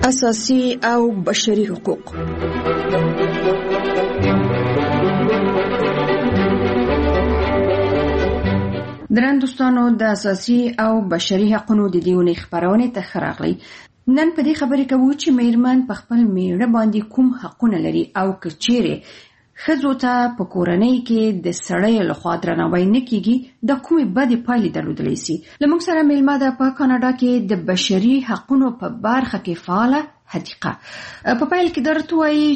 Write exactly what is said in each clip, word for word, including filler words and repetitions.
اساسي او بشري حقوق. درن دوستانو، د اساسي او بشري حقوقو د دیونې خبرونه ته خراغلي. نن په دې خبرې کوو چې میرمن په خپل میړه باندې کوم حقونه لري او کچېره ښځو ته په کورنۍ کې د سړی لخوا درناوی نه کیږي د کومې بدې پایلې درلودلی سي. لمونږ سره میلمه ده په کاناډا کې د بشري حقوقو په برخه کې فعاله حدیقه. په پایل کې درته وایي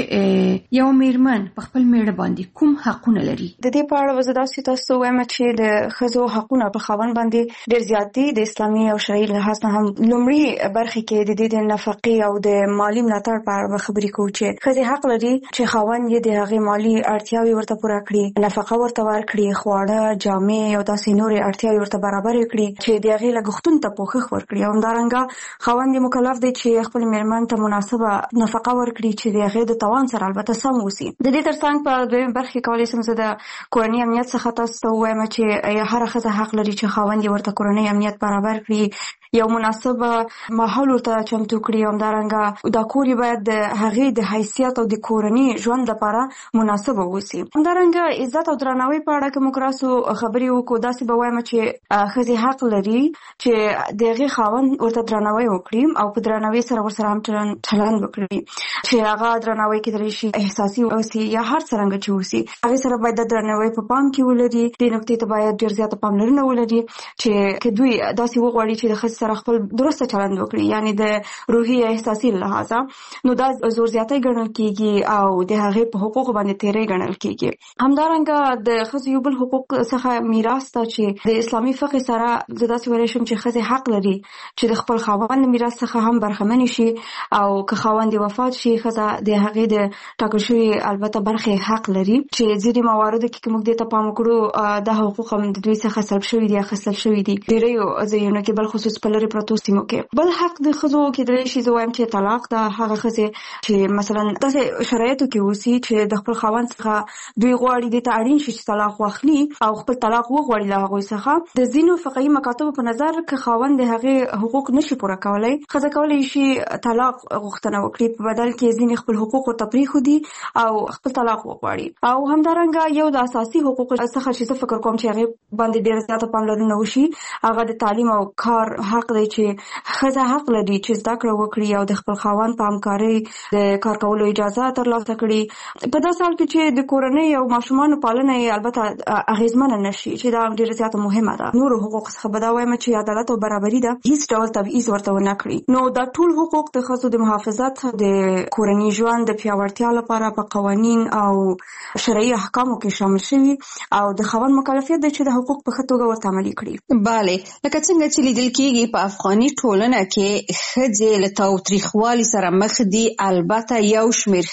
چې یو میرمن په خپل میړه باندې کوم حقونه لري. د دې په اړه وزه داسې تاسو وایم چې د ښځو حقونه په خاوند باندې ډېر زیات دي. د اسلامي او شرعي لحاظ نه هم لومړی برخه کې د دې د نفقې او د مالی ملاتړ په اړه خبرې کوو چې ښځې حق لري چې خاوند یې د هغې مالی اړتیاوې ورته پوره کړي، نفقه ورته ورکړي، خواړه، جامې او داسې نورې اړتیاوې ورته برابر کړي چې د هغې لګښتونو ته پوښښ ورکړي. او همدارنګه خاوند یې مکلف دی چې خپل میرمن ته مناسبه نفقه ورکړي چې د هغې د توان سره البته سم وسی. د دې ترڅنګ په دویم برخه کې کولی شم زه د کورنۍ امنیت څخه تاسو ته ووایم چې هر ښځه حق لري چې خاوند یې ورته کورنۍ امنیت برابر کړي، یو مناسب ماحول ورته چمتو کړي. همدارنګه دا کور یې باید د هغې د حیثیت او د کورني ژوند لپاره مناسب وسی. همدارنګه عزت او درناوي په اړه که موږ راسو خبرې وکړو، داسې به وایم چې ښځې حق لري چې د هغې خاوند ورته درناوی وکړي او په درناوي سره ورسره هم چلند وکړي چې هغه درناوی کېدلی شي احساسي اوسي یا هر څرنګه چې اوسي. هغې سره باید د درناوی په پام کې ولري. دې نکتې ته باید ډېر زیاته پاملرنه ولري چې که دوی داسې وغواړي چې د ښځې سره خپل درسته چلند وکړي، یعنی د روحي یا احساسي لحاظه، نو دا زور زیاتی ګڼل کېږي او د هغې په حقوقو باندې تېری ګڼل کېږي. همدارنګه د ښځو یو بل حقوق څخه میراث ته چې د اسلامي فقه سره زه داسې ویلی شم چې ښځې حق لري چې د خپل خاوند له میراث څخه هم برخمنې شي او که خاوند وفات شي ښځه د هغې د ټاکل شوي البته برخې حق لري چې ځینې مواردو کې که موږ دې ته پام وکړو دا حقوق هم د دوی څخه سلب شوي دي یا اخیستل شوي دي ډېریو ځایونو کې، بل خصوص په لرې پرتو سیمو کې. بل حق د ښځو کېدلی شي زه وایم چې طلاق ده. هغه ښځې چې مثلا داسې شرایطو کې اوسي چې د خپل خاوند څخه دوی غواړي دې ته اړین شي چې طلاق واخلي او خپل طلاق وغواړي له هغوی څخه. د ځینو فقهي مکاتبو په نظر که خاوند د هغې حقوق نشي پوره کولی، ښځه کولی شي طلاق غوښتنه وکړي، په بدل کې ځینې خپل حقوق ورته پرېښودي او خپل طلاق وغواړي. او همدارنګه یو د اساسي حقوقو څخه چې زه فکر کوم چې هغې باندې ډېره زیاته پاملرنه وشي، هغه د تعلیم او کار حق دی چې ښځه حق لري چې زده کړه وکړي او د خپل خاوند په همکارۍ د کار کولو اجازه ترلاسه کړي. په داسې حال کې چې د کورنۍ او ماشومانو پالنه یې البته اغېزمنه نشي، چې دا ډېره زیاته مهمه ده. نورو حقوق څخه به دا وایم چې عدالت او برابري ده، هیڅ ډول تبعیض ورته ونه کړي. نو دا ټول حقوق د ښځو د محافظت، د کورني ژوند د پیاوړتیا لپاره په قوانین او شرعي احکامو کې شامل شوي او د خاوند مکلفیت دی چې د حقوق په ښه توګه ورته عملي کړي. بله، لکه څنګه چې لیدل کېږي په افغاني ټولنه کې ښځې له تاوتریخوالي سره مخ دي. البته یو شمېر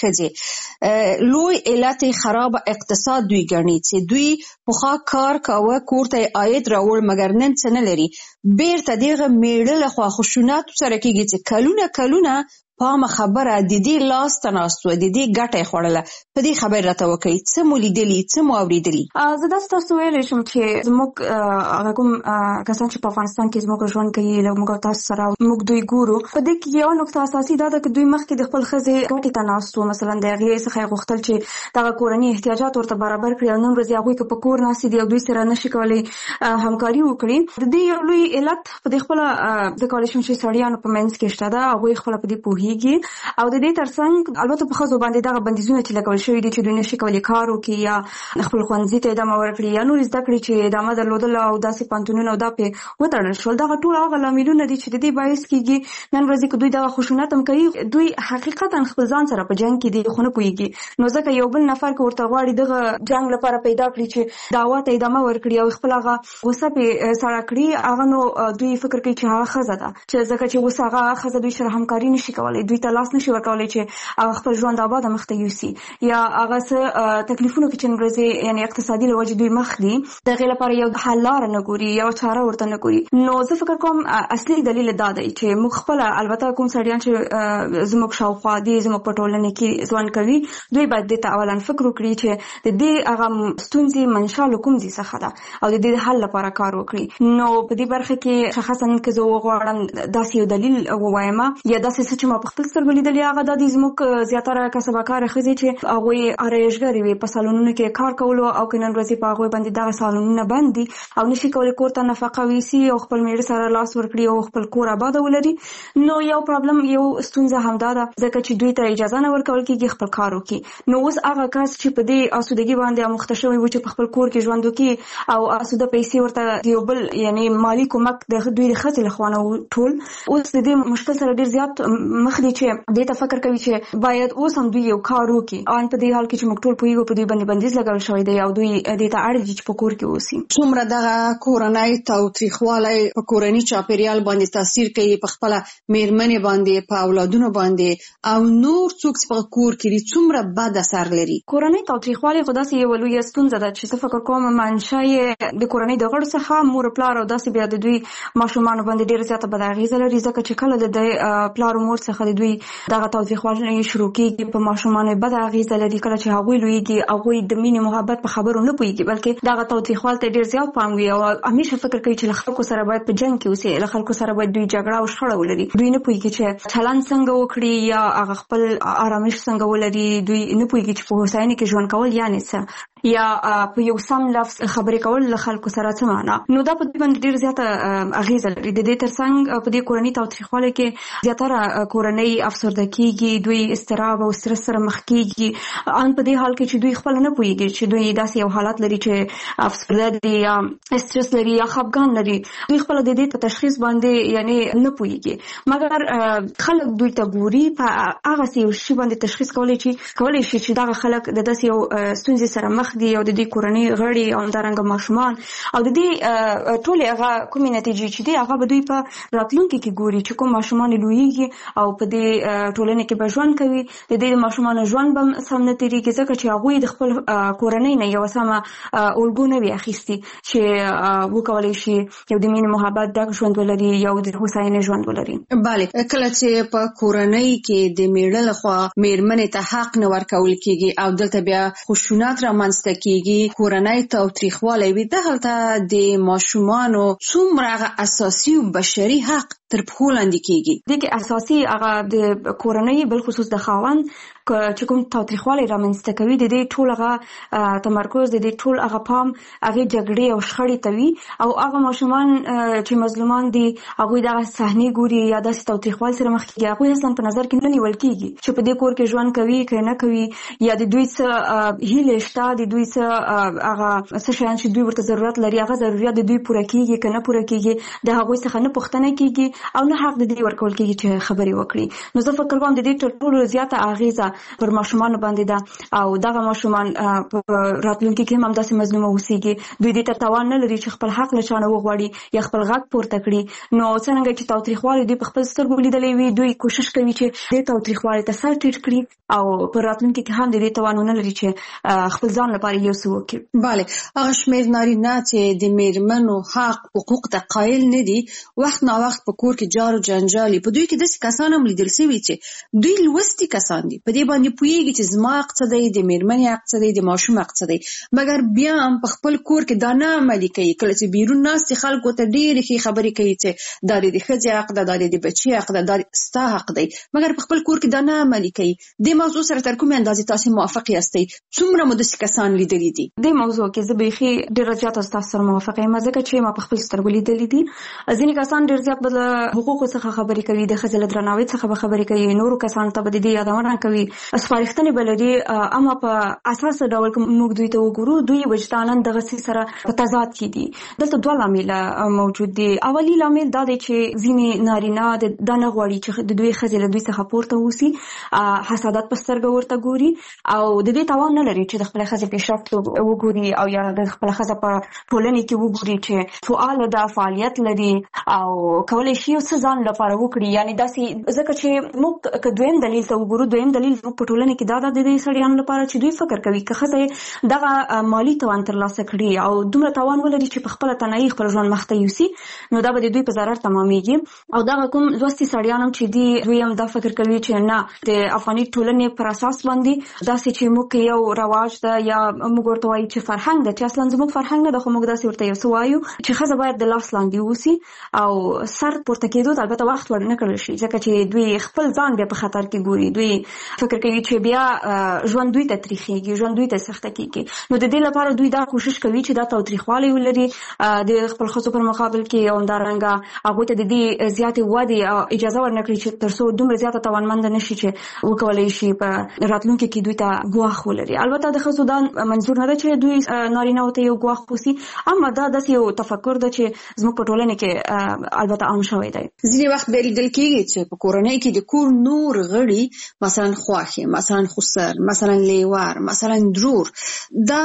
ښځې لوی علت خراب اقتصاد دوی ګڼي چې دوی پخوا کار کاوه، کور ته عاید راوړ، مګر نن څه نه لري. بیرته دغه میړه لخوا خشونت سره کېږي چې کلونه کلونه پامه خبره د دې لاس ته ناست و، د دې ګټه یې خوړله. په دې خبر راته وکړئ، څه مو لیدلي، څه مو اورېدلي؟ زه داسې تاسو ویلی شم چې زموږ هغه کوم کسان چې په افغانستان کې زموږ ژوند کوي، له موږ او تاسو سره موږ دوی ګورو، په دې کې یوه نکته اساسي دا ده چې دوی مخکې د خپل ښځې ګټې ته ناست وو. مثلا د هغې څخه یې غوښتل چې دغه کورني احتیاجات ورته برابر کړي او نن ورځ هغوی که په کور ناستې دي او دوی سره نشي کولی همکاري وکړي. د دې یو لوی علت په دې خپله زه کولی شم چې سړیانو په منځ کې شته ده، هغوی خپله په دې پوهېږي. او د دې ترڅنګ البته په ښځو باندې دغه بندیزونه چې لګول شوي دي چې دوی نشي کولی کار وکړي یا خپل ښوونځي ته ادامه ورکړي یا نورې زده کړې چې ادامه درلودله او داسې پوهنتونونه او دا پرې وتړل شول. دغه ټول هغه لاملونه دي چې د دې باعث کېږي نن ورځې که دوی دغه خشونت هم کوي، دوی حقیقتا خپل ځان سره په جنګ کې دي خو نه پوهېږي. نو ځکه یو بل نفر که ورته غواړي دغه جنګ لپاره پیدا کړي چې دعوا ته ادامه ورکړي او خپل هغه غوسه پرې سړه کړي، هغه نو دوی فکر کوي چې هغه ښځه ده، چې ځکه چې اوس هغه ښځه دوی سره همکاري نشي کولی، دوی ته لاس نشي ورکولی چې هغه خپل ژوند آباد مخته یوسي، یا هغه څه تکلیفونو کې چې نن ورځې یعنې اقتصادي له وجې دوی مخ دي، د هغې لپاره یو حل لاره نه ګوري، یو چاره ورته نه ګوري. نو زه فکر کوم اصلي دلیل دا دی چې موږ خپله البته کوم سړیان چې زموږ شاوخوا دي، زموږ په ټولنه کې ژوند کوي، دوی باید دې ته اولا فکر وکړي چې د دې هغه ستونزې منشا له کوم ځای څخه ده او د دې حل لپاره کار وکړي. نو په دې برخه کې شخصا که زه وغواړم داسې یو دلیل ووایم یا داسې څه چې ما په خپل سترګو لیدلي هغه د زموږ زیاتره کسبکار ښځې چې هغوی آرایشګرې وي په سالونونو کې کار کولو او که نن ورځې په هغوی باندې دغه سالونونه بند دي او نشي کولی کور ته نفقه ویسي او خپل میړه سره لاس ورکړي او خپل کور آباد ولري، نو یو پرابلم یو ستونزه همدا ده ځکه چې دوی ته اجازه نه ورکول کېږي خپل کار وکړي. نو اوس هغه کس چې په دې اسودګي باندې اموخته شوی و چې په خپل کور کې ژوند وکړي او اسوده پیسې ورته یو بل یعنی مالی کومک د دوی د ښځې لخوا نه ټول، اوس د دې مشکل سره ډېر زیات مخ دي چې دې ته فکر کوي چې باید اوس هم دوی یو کار وکړي. ان په دې حال کې چې موږ ټول پوهیږو په دوی باندې بندیز لګول شوی دی او دوی دې ته اړ دي چې په کور کې اوسي. څومره دغه کورنۍ تاوتریخوالی په کورني چاپیریال باندې تاثیر کوي په خپل میرمنې باندې په اولادونو باندې او نور څوک په کور کې دي څومره بد اثر لري. کورنۍ تاوتریخوالی خو داسې یو لویه ستونزه ده چې څه فکر کوم منشأ یې د کورنۍ د غړو څخه مور پلار او داسې بیا د دوی ماشومان باندې ډېر زیاته بد اغیزه لري ځکه چې کله د پلار او مور څخه د دوی دغه تاوتریخوالی شروع کېږي په ماشومان بد اغیزه لري. کله چې هغوی لویږي هغوی د مینې محبت په خبرو نه پوهېږي بلکې دغه تاوتریخوالي ته ډېر زیات پام وي او همیشه فکر کوي چې له خلکو سره باید په جنګ کې اوسي، له خلکو سره باید دوی جګړه او شخړه ولري. دوی نه پوهېږي چې چلند څنګه وکړي یا هغه خپل آرامش څنګه ولري. دوی نه پوهېږي چې په هوساینه کې ژوند کول یعنې څه یا په یو سم لفظ خبرې کول له خلکو سره څه معنا. نو دا په دې باندې ډېر زیاته اغیزه لري. د دې ترڅنګ په دې کورني تاوتریخوالي کې زیاتره کورنۍ افسرده کېږي، دوی اضطراب او سترس سره مخ کېږي. ان په دې حال کې چې دوی خپل نه پوهېږي چې دوی داسې یو حالت لري چې افسرده دي یا استرس لري یا خفګان لري. دوی خپل د دې په تشخیص باندې یعنی نه پوهېږي مګر خلک دوی ته ګوري په هغه یو شي باندې تشخیص کولی چې کولی شي چې دغه خلک د داسې یو ستونزې سره مخ دي او د دې کورنۍ غړي او همدارنګه ماشومان او د دې ټولې هغه کومې نتیجې چې دي هغه به دوی په راتلونکي کې ګوري چې کوم ماشومان لویږي او په دې ټولنې کې به ژوند کوي. د دې ماشومانو ژوند به سم نه تېرېږي ځکه چې هغوی د خپل کورنۍ نه یوه سمه الګو نه وي اخیستي چې وکولی شي یو د مینې محبت ډک ژوند ولري یو د هوساینې ژوند ولري. بله، کله چې په کورنۍ کې د میړه لخوا میرمنې ته حق نه ورکول کېږي او دلته بیا خشونت رامنځته کېږي، کورنۍ تاوتریخوالی وي، دغلته د ماشومانو څومره هغه اساسي او بشري حق تر پښو لاندې کېږي. دې کې اساسي هغه د کورنۍ بالخصوص د خاوند چې کوم تاوتریخوالی رامنځته کوي د دې ټول هغه تمرکز د دې ټول هغه پام هغې جګړې او شخړې ته وي او هغه ماشومان چې مظلومان دي هغوی دغه صحنې ګوري یا داسې تاوتریخوالي سره مخ کېږي. هغوی اصلا په نظر کې نه نیول کېږي چې په دې کور کې ژوند کوي که نه کوي یا د دوی څه هیلې شته، د دوی څه هغه څه شیان چې دوی ورته ضرورت لري هغه ضرورت د دوی پوره کېږي که نه پوره کېږي. د هغوی څخه نه پوښتنه کېږي او نه حق د دې ورکول کېږي چې خبرې وکړي. نو زه فکر کوم د دې تر ټولو زیاته اغیزه پر ماشومانو باندې ده او دغه ماشومان په راتلونکي کې هم همداسې مظلومه اوسېږي. دوی دې ته توان نه لري چې خپل حق له چا نه وغواړي یا خپل غږ پورته کړي. نو څرنګه چې تاوتریخوالی دوی په خپل سترګو لیدلی وي دوی کوشش کوي چې دې تاوتریخوالي ته سر ټیټ کړي او په راتلونکي کې هم د دې توان ونه لري چې خپل ځان لپاره یو څه وکړي. بله، هغه شمېر نارینه چې د میرمنو حق حقوق ته قایل نه دي وخت نا وخت په کور کې جار جنجالي، په دوی کې داسې کسان هم لیدل شوي چې دوی لوستي کسان دي، په دې باندې پوهېږي چې زما حق څه دی، د میرمنې حق څه دی، د ماشوم حق څه دی، مګر بیا هم په خپل کور کې دا نه عملي کوي. کله چې بیرون ناست خلکو ته ډېرې ښې خبرې کوي چې دا د ښځې حق ده، دا د بچي حق ده، دا ستا حق دی، مګر په خپل کور کې دا نه عملي کوي. دې موضوع سره تر کومې اندازې تاسې موافق یاستئ؟ څومره مو داسې کسان لیدلي دي؟ دې موضوع کې زه بیخي ډېره زیاته ستاسو سره موافقه یم ځکه چې ما په خپل سترګو لیدلي دي. ځینې کسان ډېر زیات به له حقوقو څخه خبرې کوي، د ښځې له درناوي څخه به خبرې کوي، نورو کسانو ته به د دې یادونه کوي، سپارښتنې به لري. اما په اساس ډول که موږ دوی ته وګورو دوی وجداناً دغسې سره په تضاد کې دي. دلته دوه لامله موجود دي. اولي لامل دا دی چې ځینې نارینه دا نه غواړي چې د دوی ښځې له دوی څخه پورته اوسي، حسادت په سترګه ورته ګوري او د دې توان نه لري چې د خپلې ښځې پیشرفت وګوري او یا د خپله ښځه په ټولنې کې وګوري چې فعاله ده، فعالیت لري او کولی شي یو څه ځان لپاره وکړي. یعنې داسې ځکه چې موږ که دویم دلیل ته وګورو، دویم دلیل موږ په ټولنه کې دا ده د دې سړیانو لپاره چې دوی فکر کوي که ښځه دغه مالي توان ترلاسه کړي او دومره توان ولري چې په خپله تنهایي خپل ژوند مخته یوسي نو دا به د دوی په ضرر تمامېږي. او دغه کوم لوستي سړیان هم چې دي دوی هم دا فکر کوي چې نه د افغاني ټولنې پر اساس باندې داسې چې موږ یو رواج ده یا موږ ورته وایو چې فرهنګ د چې اصلا زموږ فرهنګ نه د خو موږ داسې ورته یو څه وایو چې ښځه باید د لاس لاندې اوسي او سر پورته کېدو ته البته وخت ور نه کړل شي ځکه چې دوی خپل ځان بیا په خطر کې ګوري. دوی فکر کوي چې بیا ژوند دوی ته تریخېږي, ژوند دوی ته سخته کېږي. نو د دې لپاره دوی دا کوشش کوي چې دا تاوتریخوالی ولري د خپل ښځو پر مقابل کې او همدارنګه هغوی ته د دې زیاتې ودې اجازه ورنکړي چې تر څو دومره زیاته توانمنده نشي چې وکولی شي په راتلونکي کې دوی ته ګواښ ولري. البته د ښځو دا منظور نه ده چې دوی نارینه‌و ته یو ګواښ وسي, اما دا داسې یو تفکر ده چې زموږ په ټولنه کې البته عام شوی دی. ځینې وخت به لیدل کېږي چې په کورنۍ کې د کور نور غړي مثلا خواښې, مثلا خسر, مثلا لیوار, مثلا درور, دا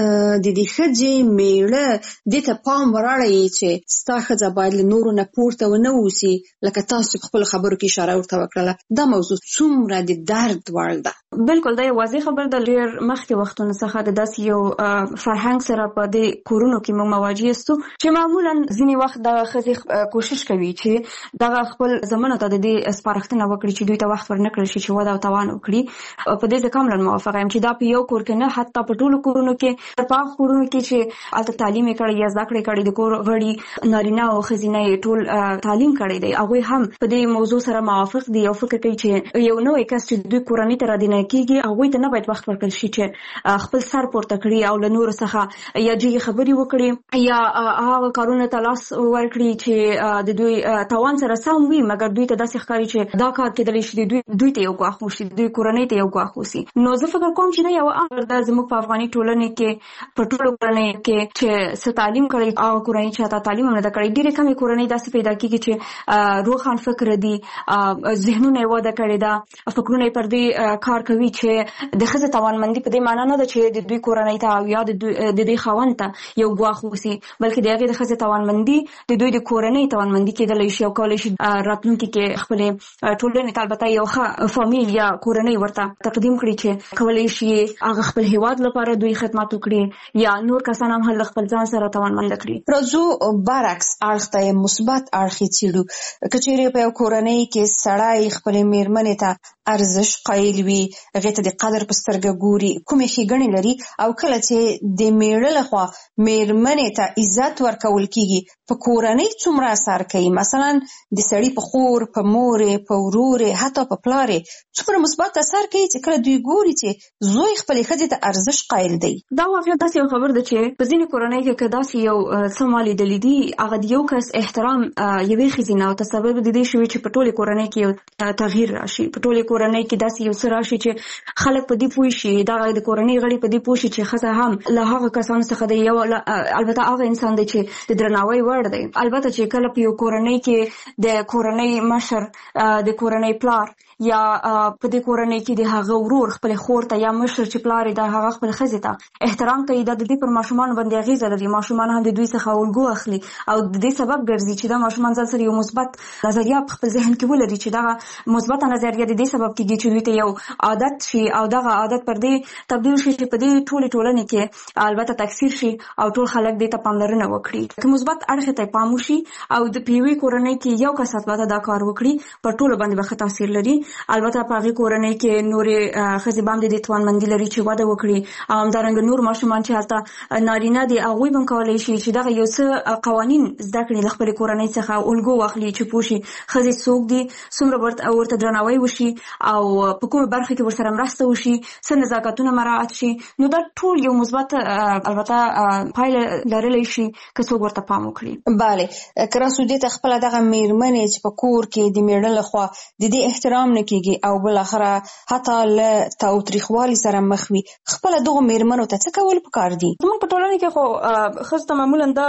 د دې ښځې میړه دې ته پام وراړي چې ستا ښځه باید له نورو نه پورته ونه اوسي, لکه تاسو په خپلو خبرو کې اشاره ورته وکړله. دا موضوع څومره د درد وړ ده؟ بالکل دا یو واضح خبر ده. ډېر مخکې وختونو څخه د داسې یو فرهنګ سره په دې کورونو کې موږ مواجه یاستو چې معمولا ځینې وخت دغه ښځې کوشش کوي چې دغه خپل زامنو ته د دې سپارښتنه وکړي چې دوی ته وخت ورنه کړل شي چې وده او توان وکړي. په دې زه کاملا موافقه یم چې دا په یو کور کې نه, حتی په ټولو کورونو کې, په هغه کورونو کې چې هلته تعلیم یې کړی یا زده کړې کړي, د کور غړي نارینه او ښځینه یې ټول تعلیم کړی دی, هغوی هم په دې موضوع سره موافق دي او فکر کوي چې یو نوی کس چې دوی کورنۍ ته رادننه کېږي هغوی ته نه باید وخت ورکړل شي چې خپل سر پورته کړي او له نورو څخه یا جګې خبرې وکړي یا هغه کارونه ته لاس ورکړي چې د دوی توان سره سم وي, مګر دوی ته داسې ښکاري چې دا کار کېدلی شي دوی دوی ته یو ګواښ وشي, دوی کورنۍ ته یو ګواښ وشي. نو زه فکر کوم چې دا یو امر ده زموږ په افغاني ټولنې کې, په ټولو کورنۍ کې چې څه تعلیم کړی او کورنۍ چې حتی تعلیم هم نه ده کړی. ډېرې کمې کورنۍ داسې پیدا کېږي چې روښان فکر دي, ذهنونه یې وده کړې ده, فکرونه یې پر دې کار کوي چې د ښځې توانمندي په دې معنا نه ده چې د دوی کورنۍ ته او یا د دوی خاوند ته یو ګواښ وسي, بلکې د هغې د ښځې توانمندي د دوی د کورنۍ توانمندي کېدلی شي او کولی شي راتلونکي کې خپلې ټولنې ته البته یو ښه فامیل یا کورنۍ ورته تقدیم کړي چې کولی شي هغه خپل هیواد لپاره دوی خدمت وکړي یا نور کسان هم هلته خپل ځان سره توانمنده کړي. راځو برعکس اړخ ته مثبت اړخ یې څېړو. که چېرې په یو کورنۍ کې سړی خپلې مېرمنې ته ارزش قایل وي, هغې ته د قدر په سترګه ګوري, کومې ښېګڼې لري, او کله چې د میړه لخوا مېرمنې ته عزت ورکول کېږي په کورنۍ څومره اثر کوي؟ مثلا د سړي په خور, په مورې, په ورورې, حتی په پلارې څومره مثبت اثر کوي چې کله دوی ګوري چې زوی خپلې ښځې ته ارزش قایل دی. دا واقعا داسې یو خبر ده چې په ځینې کورنۍ کې که داسې یو څه ما لیدلي دي, هغه د یو کس احترام یوې ښځې نه او تسبب د دې شوي چې په ټولې کورنۍ کې یو تغییر راشي, په ټولې کورنۍ کې داسې یو څه راشي چې خلک په دې پوه شي, دغه د کورنۍ غړي په دې پوه شي چې ښځه هم له هغه کسانو څخه دی, یو البته هغه انسان دی چې د درناوي وړ دی. البته چې کله په یو کورنۍ کې د کورنۍ مشر, د کورنۍ پلار یا په دې کورنۍ کې د هغه ورور خپلې خور ته یا مشر چې پلار یې د هغه خپلې ښځې ته احترام کوي, دا د دې پر ماشومانو باندې اغېزه لري. ماشومان هم د دوی څخه الګو اخلي او د دې سبب ګرځي چې دا ماشومان ځان سره یو مثبت نظریه په خپل ذهن کې ولري چې دغه مثبته نظریه د دې سبب کېږي چې دوی ته یو عادت شي او دغه عادت پر دې تبدیل شي چې په دې ټولې ټولنې کې البته تکثیر شي او ټول خلک دې ته پاملرنه وکړي. که مثبت اړخ ته پام وشي او د یوې کورنۍ کې یو کس البته دا کار وکړي, پر ټولو باندې به ښه تاثیر لري. البته په هغې کورنۍ کې نورې ښځې به هم د دې توانمندي لري چې وده وکړي او همدارنګه نور ماشومان چې هلته نارینه دي هغوی به هم کولی شي چې دغه یو څه قوانین زده کړي, له خپلې کورنۍ څخه الګو واخلي چې پوه شي ښځې څوک دي, څومره ورته درناوی وشي او په کومه برخه کې ورسره مرسته وشي, څه نزاکتونه مراعات شي. نو دا ټول یو مثبت البته پایله لرلی شي که څوک ورته پام وکړي. بله, که راسو دې ته خپله دغه مېرمنې چې په کور کې د میړه لخوا د دې احترام نه کېږي او بالاخره حتی له تاوتریخوالي سره مخ وي, خپله دغو مېرمنو ته څه کول پکار دي؟ زموږ په ټولنه کې خو ښځو ته معمولا دا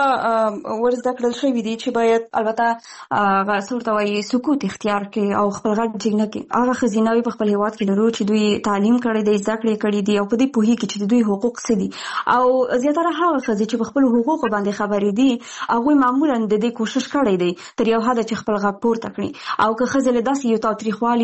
ور زده کړل شوي دي چې باید البته هغه څه ورته وایي سکوت اختیار کړي او خپل غږ ټیټ نه کړي. هغه ښځیناوې په خپل هېواد کې لرو چې دوی تعلیم کړی دی, زده کړې کړي دي او په دې پوهېږي چې د دوی حقوق څه دي, او زیاتره هغه ښځې چې په خپلو حقوقو باندې خبرې دي هغوی معمولا د دې کوشش کړی دی تر یو حده چې خپل غږ پورته کړي. او که ښځې له داسې یو تاوتریخوالي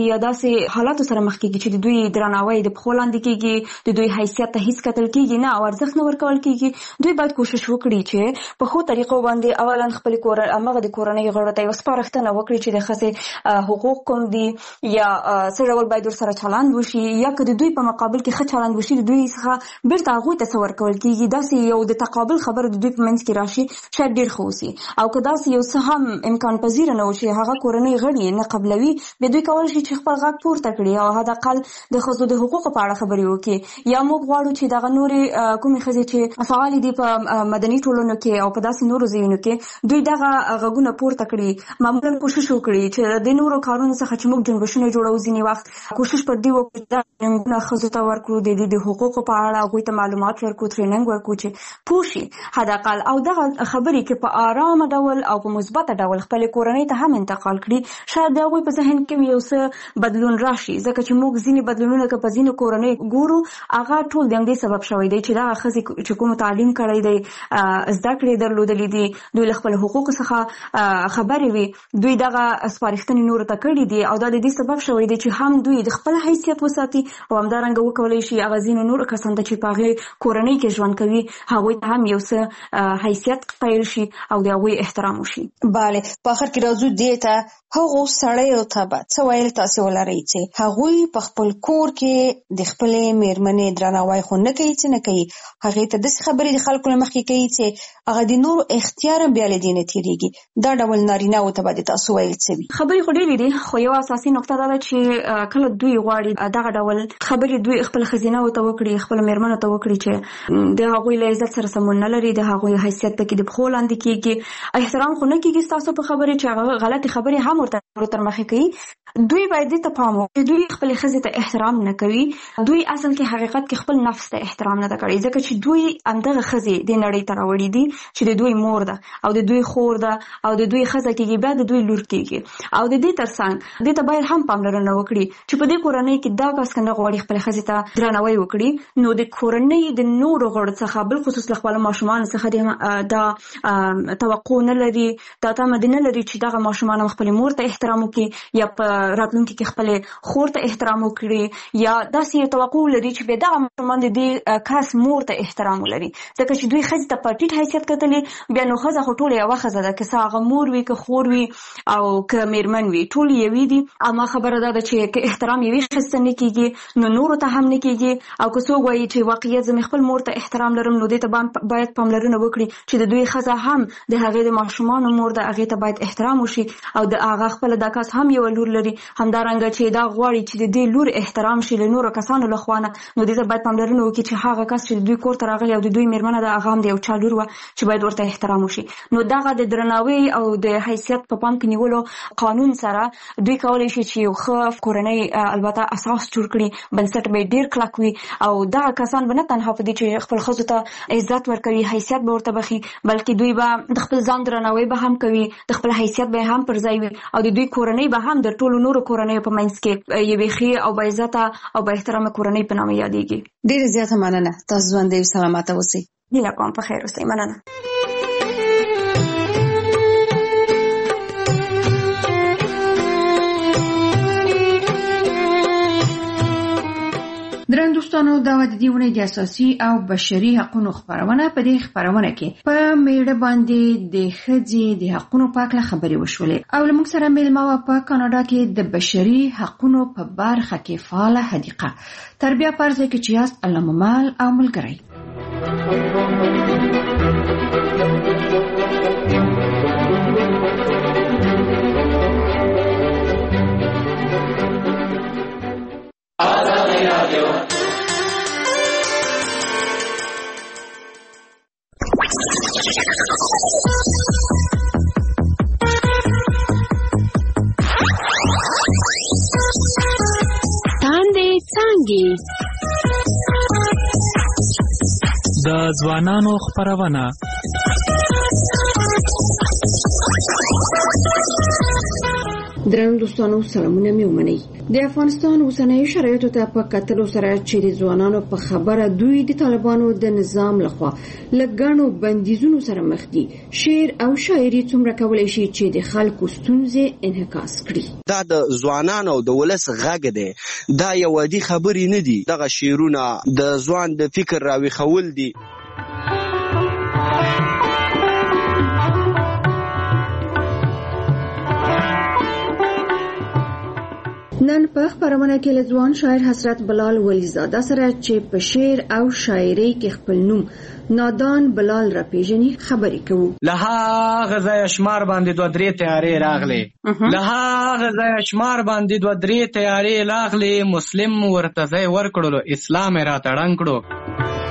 یا داسې حالاتو سره مخ کیږي چې د دوی درناوی د پښو لاندې کیږي، د دوی حیثیت ته هیڅ کتل کیږي نه او ارزښت نه ورکول کیږي. دوی باید کوشش وکړي چې په ښو طریقو باندې اولا خپل کور امغه د کورنۍ غړو ته یو سپارښتنه وکړي چې د ښځې حقوق کوم دي یا څه ډول باید ورسره چلند وشي، یا که د دوی په مقابل کې ښه چلند وشي د دوی څخه بیرته هغوی ته څه ورکول کیږي. داسې یو د تقابل خبره د دوی په منځ کې راشي شاید ډېر ښه اوسي. او که داسې یو څه هم امکان پذیره نه وشي هغه کورنۍ غړي نه قبلوي، بیا دوی کولی شي چې خپل غږ پورته کړي او حداقل د ښځو د حقوقو په اړه خبرې وکړي. یا موږ غواړو چې دغه نورې کومې ښځې چې فعالې دي په مدني ټولنو کې او په داسې نورو ځایونو کې دوی دغه غږونه پورته کړي، معمولا کوشش وکړي چې د نورو کارونو څخه چې موږ جنبشونه جوړو ځینې وخت کوشش پر دې وکړو چې دا ښځو ته ورکړو، د دې د حقوقو په اړه هغوی ته معلومات ورکړو، ټریننګ ورکړو چې پوه شي حداقل او دغه خبرې کې په آرامه ډول او په مثبته ډول خپلې کورنۍ ته هم انتقال کړي. شاید د هغوی په ذهن کې یو څه بدلون راشي، ځکه چې موږ ځینې بدلونونه که په ځینو کورنۍ ګورو هغه ټول د همدې سبب شوی دی چې دغه ښځې چې کوم تعلیم کړی دی، زده کړې درلودلې دي، دوی له خپل حقوقو څخه خبرې وي، دوی دغه سپارښتنې نورو ته کړي دي او دا د دې سبب شوی دی چې هم دوی د خپل حیثیت وساتي او همدارنګه وکولی شي هغه ځینو نورو کسانو ته چې په هغې کورنۍ کې ژوند کوي هغوی ته هم یو څه حیثیت قایل شي او د هغوی احترام وشي. بله، په آخر کې راځو دې ته هغو سړیو ته به څه ویل تاسې ولرئ چې هغوی په خپل کور کې د خپلې مېرمنې درناوی خو نه کوي چې نه کوي، هغې ته داسې خبرې د خلکو له مخکې کوي چې هغه د نورو اختیار هم بیا له دې نه تېرېږي. دا ډول نارینه‌وو ته به د تاسو ویل څه وي؟ خبرې خو ډېرې دي، خو یوه اساسي نقطه دا ده چې کله دوی غواړي دغه ډول خبرې دوی خپل ښځینه‌وو ته وکړي، خپلو مېرمنو ته وکړي چې د هغوی له عزت سره سمون نه لري، د هغوی حیثیت پکې د پښو لاندې کېږي، احترام خو نه کېږي ستاسو په خبرې چې هغه غلطې خبرې هم ورته تر مخې کوي. دوی باید دې ته پام وکړي دوی خپلې ښځې ته احترام نه کوي، دوی اصل کې حقیقت کې خپل نفس ته احترام نه ده کړی، ځکه چې دوی همدغه ښځې دې نړۍ ته راوړي دي چې د دوی مور ده او د دوی خور ده او د دوی ښځه کېږي، بیا د دوی لور کېږي. او د دې تر څنګ دې ته باید هم پاملرنه وکړي چې په دې کورنۍ کې دا کس که نه غواړي خپلې ښځې ته درناوی وکړي نو د کورنۍ د نورو غړو څخه بالخصوص له خپلو ماشومانو څخه دا توقع نه لري، دا تمه دې نه لري چې دغه ماشومان هم خپلې مور ته احترام وکړي یا په راتلونکي کې خپلې خور ته احترام وکړي، یا داسې توقع لري چې بیا دغه ماشومان د دې کس مور ته احترام ولري، ځکه چې دوی ښځې ته په ټیټ حیثیت کتلي، بیا نو ښځه خو ټوله یوه ښځه ده، که څه هغه مور وي که خور وي او که مېرمن وي ټول یوې دي. اما خبره دا ده چې که احترام یوې ښځې ته نه کېږي نو نورو ته هم نه کېږي. او که څوک وایي چې واقعیت زه مې خپل مور ته احترام لرم نو دې ته باید پاملرنه وکړي چې د دوی ښځه هم د هغې د ماشومانو مور ده، هغې ته باید احترام وشي او د هغه خپله دا کس هم یوه لور لري، همدارنګه چې دا غواړي چې د دې لور احترام شي له نورو کسانو له خوا نه، نو دې ته باید پاملرنه وکړي چې هغه کس چې د دوی کور ته راغلی او د دوی مېرمنه ده هغه هم د یو چا لور وه چې باید ورته احترام وشي. نو دغه د درناوي او د حیثیت په پام کې نیولو قانون سره دوی کولی شي چې یو ښه کورنۍ البته اساس جوړ کړي، بنسټ به یې ډېر کلک وي او دغه کسان به نه تنها په دې چې خپل ښځو ته عزت ورکوي، حیثیت به ورته بخي، بلکې دوی به د خپل ځان درناوی به هم کوي، د خپل حیثیت به هم پر ځای وي او د دوی کورنۍ به هم د ټولو نورو کورنیو په منځ کې یوې ښې او با عزته او با احترامه کورنۍ په نامه یادېږي. ډېره زیاته مننه، تاسو ژوندی او سلامته اوسئ. هیله کوم په خیر اوسئ. مننه. درنو دوستانو، دا د دې ونې د اساسي او بشري حقوقو خبرونه. په دې خبرونه کې په میړه باندې د ښځې د حقوقو په اړه خبرې وشولې او له موږ سره میلمه وه په کاناډا کې د بشري حقوقو په برخه کې فعاله حدیقه. تر بیا په ارزه کې چې یاست الله ممال او ملګری. د ځوانانو خپرونه. درنو دوستانو سلامونه مې ومنئ. د افغانستان اوسنیو شرایطو ته په کتلو سره چې د ځوانانو په خبره دوی د طالبانو د نظام لخوا لګڼو بندیزونو سره مخ دي، شعر او شاعري څومره کولای شي چې د خلکو ستونزې انعکاس کړي. دا د ځوانانو د ولس غږ دی، دا یو عادي خبرې نه دي. دغه شعرونه د ځوان د فکر راویښول دي. نن په خبرونه کې له ځوان شاعر حضرت بلال ولیزاده سره چې په شعر او شاعري کې خپل نوم نادان بلال را پیژني خبرې کوو. له هغه ځایه شمار باندې دوه درې تیارې راغلې له هغه ځایه شمار باندې دوه درې تیارې راغلې مسلم ورته ځای ورکړلو اسلام یې راته ړنګ کړو.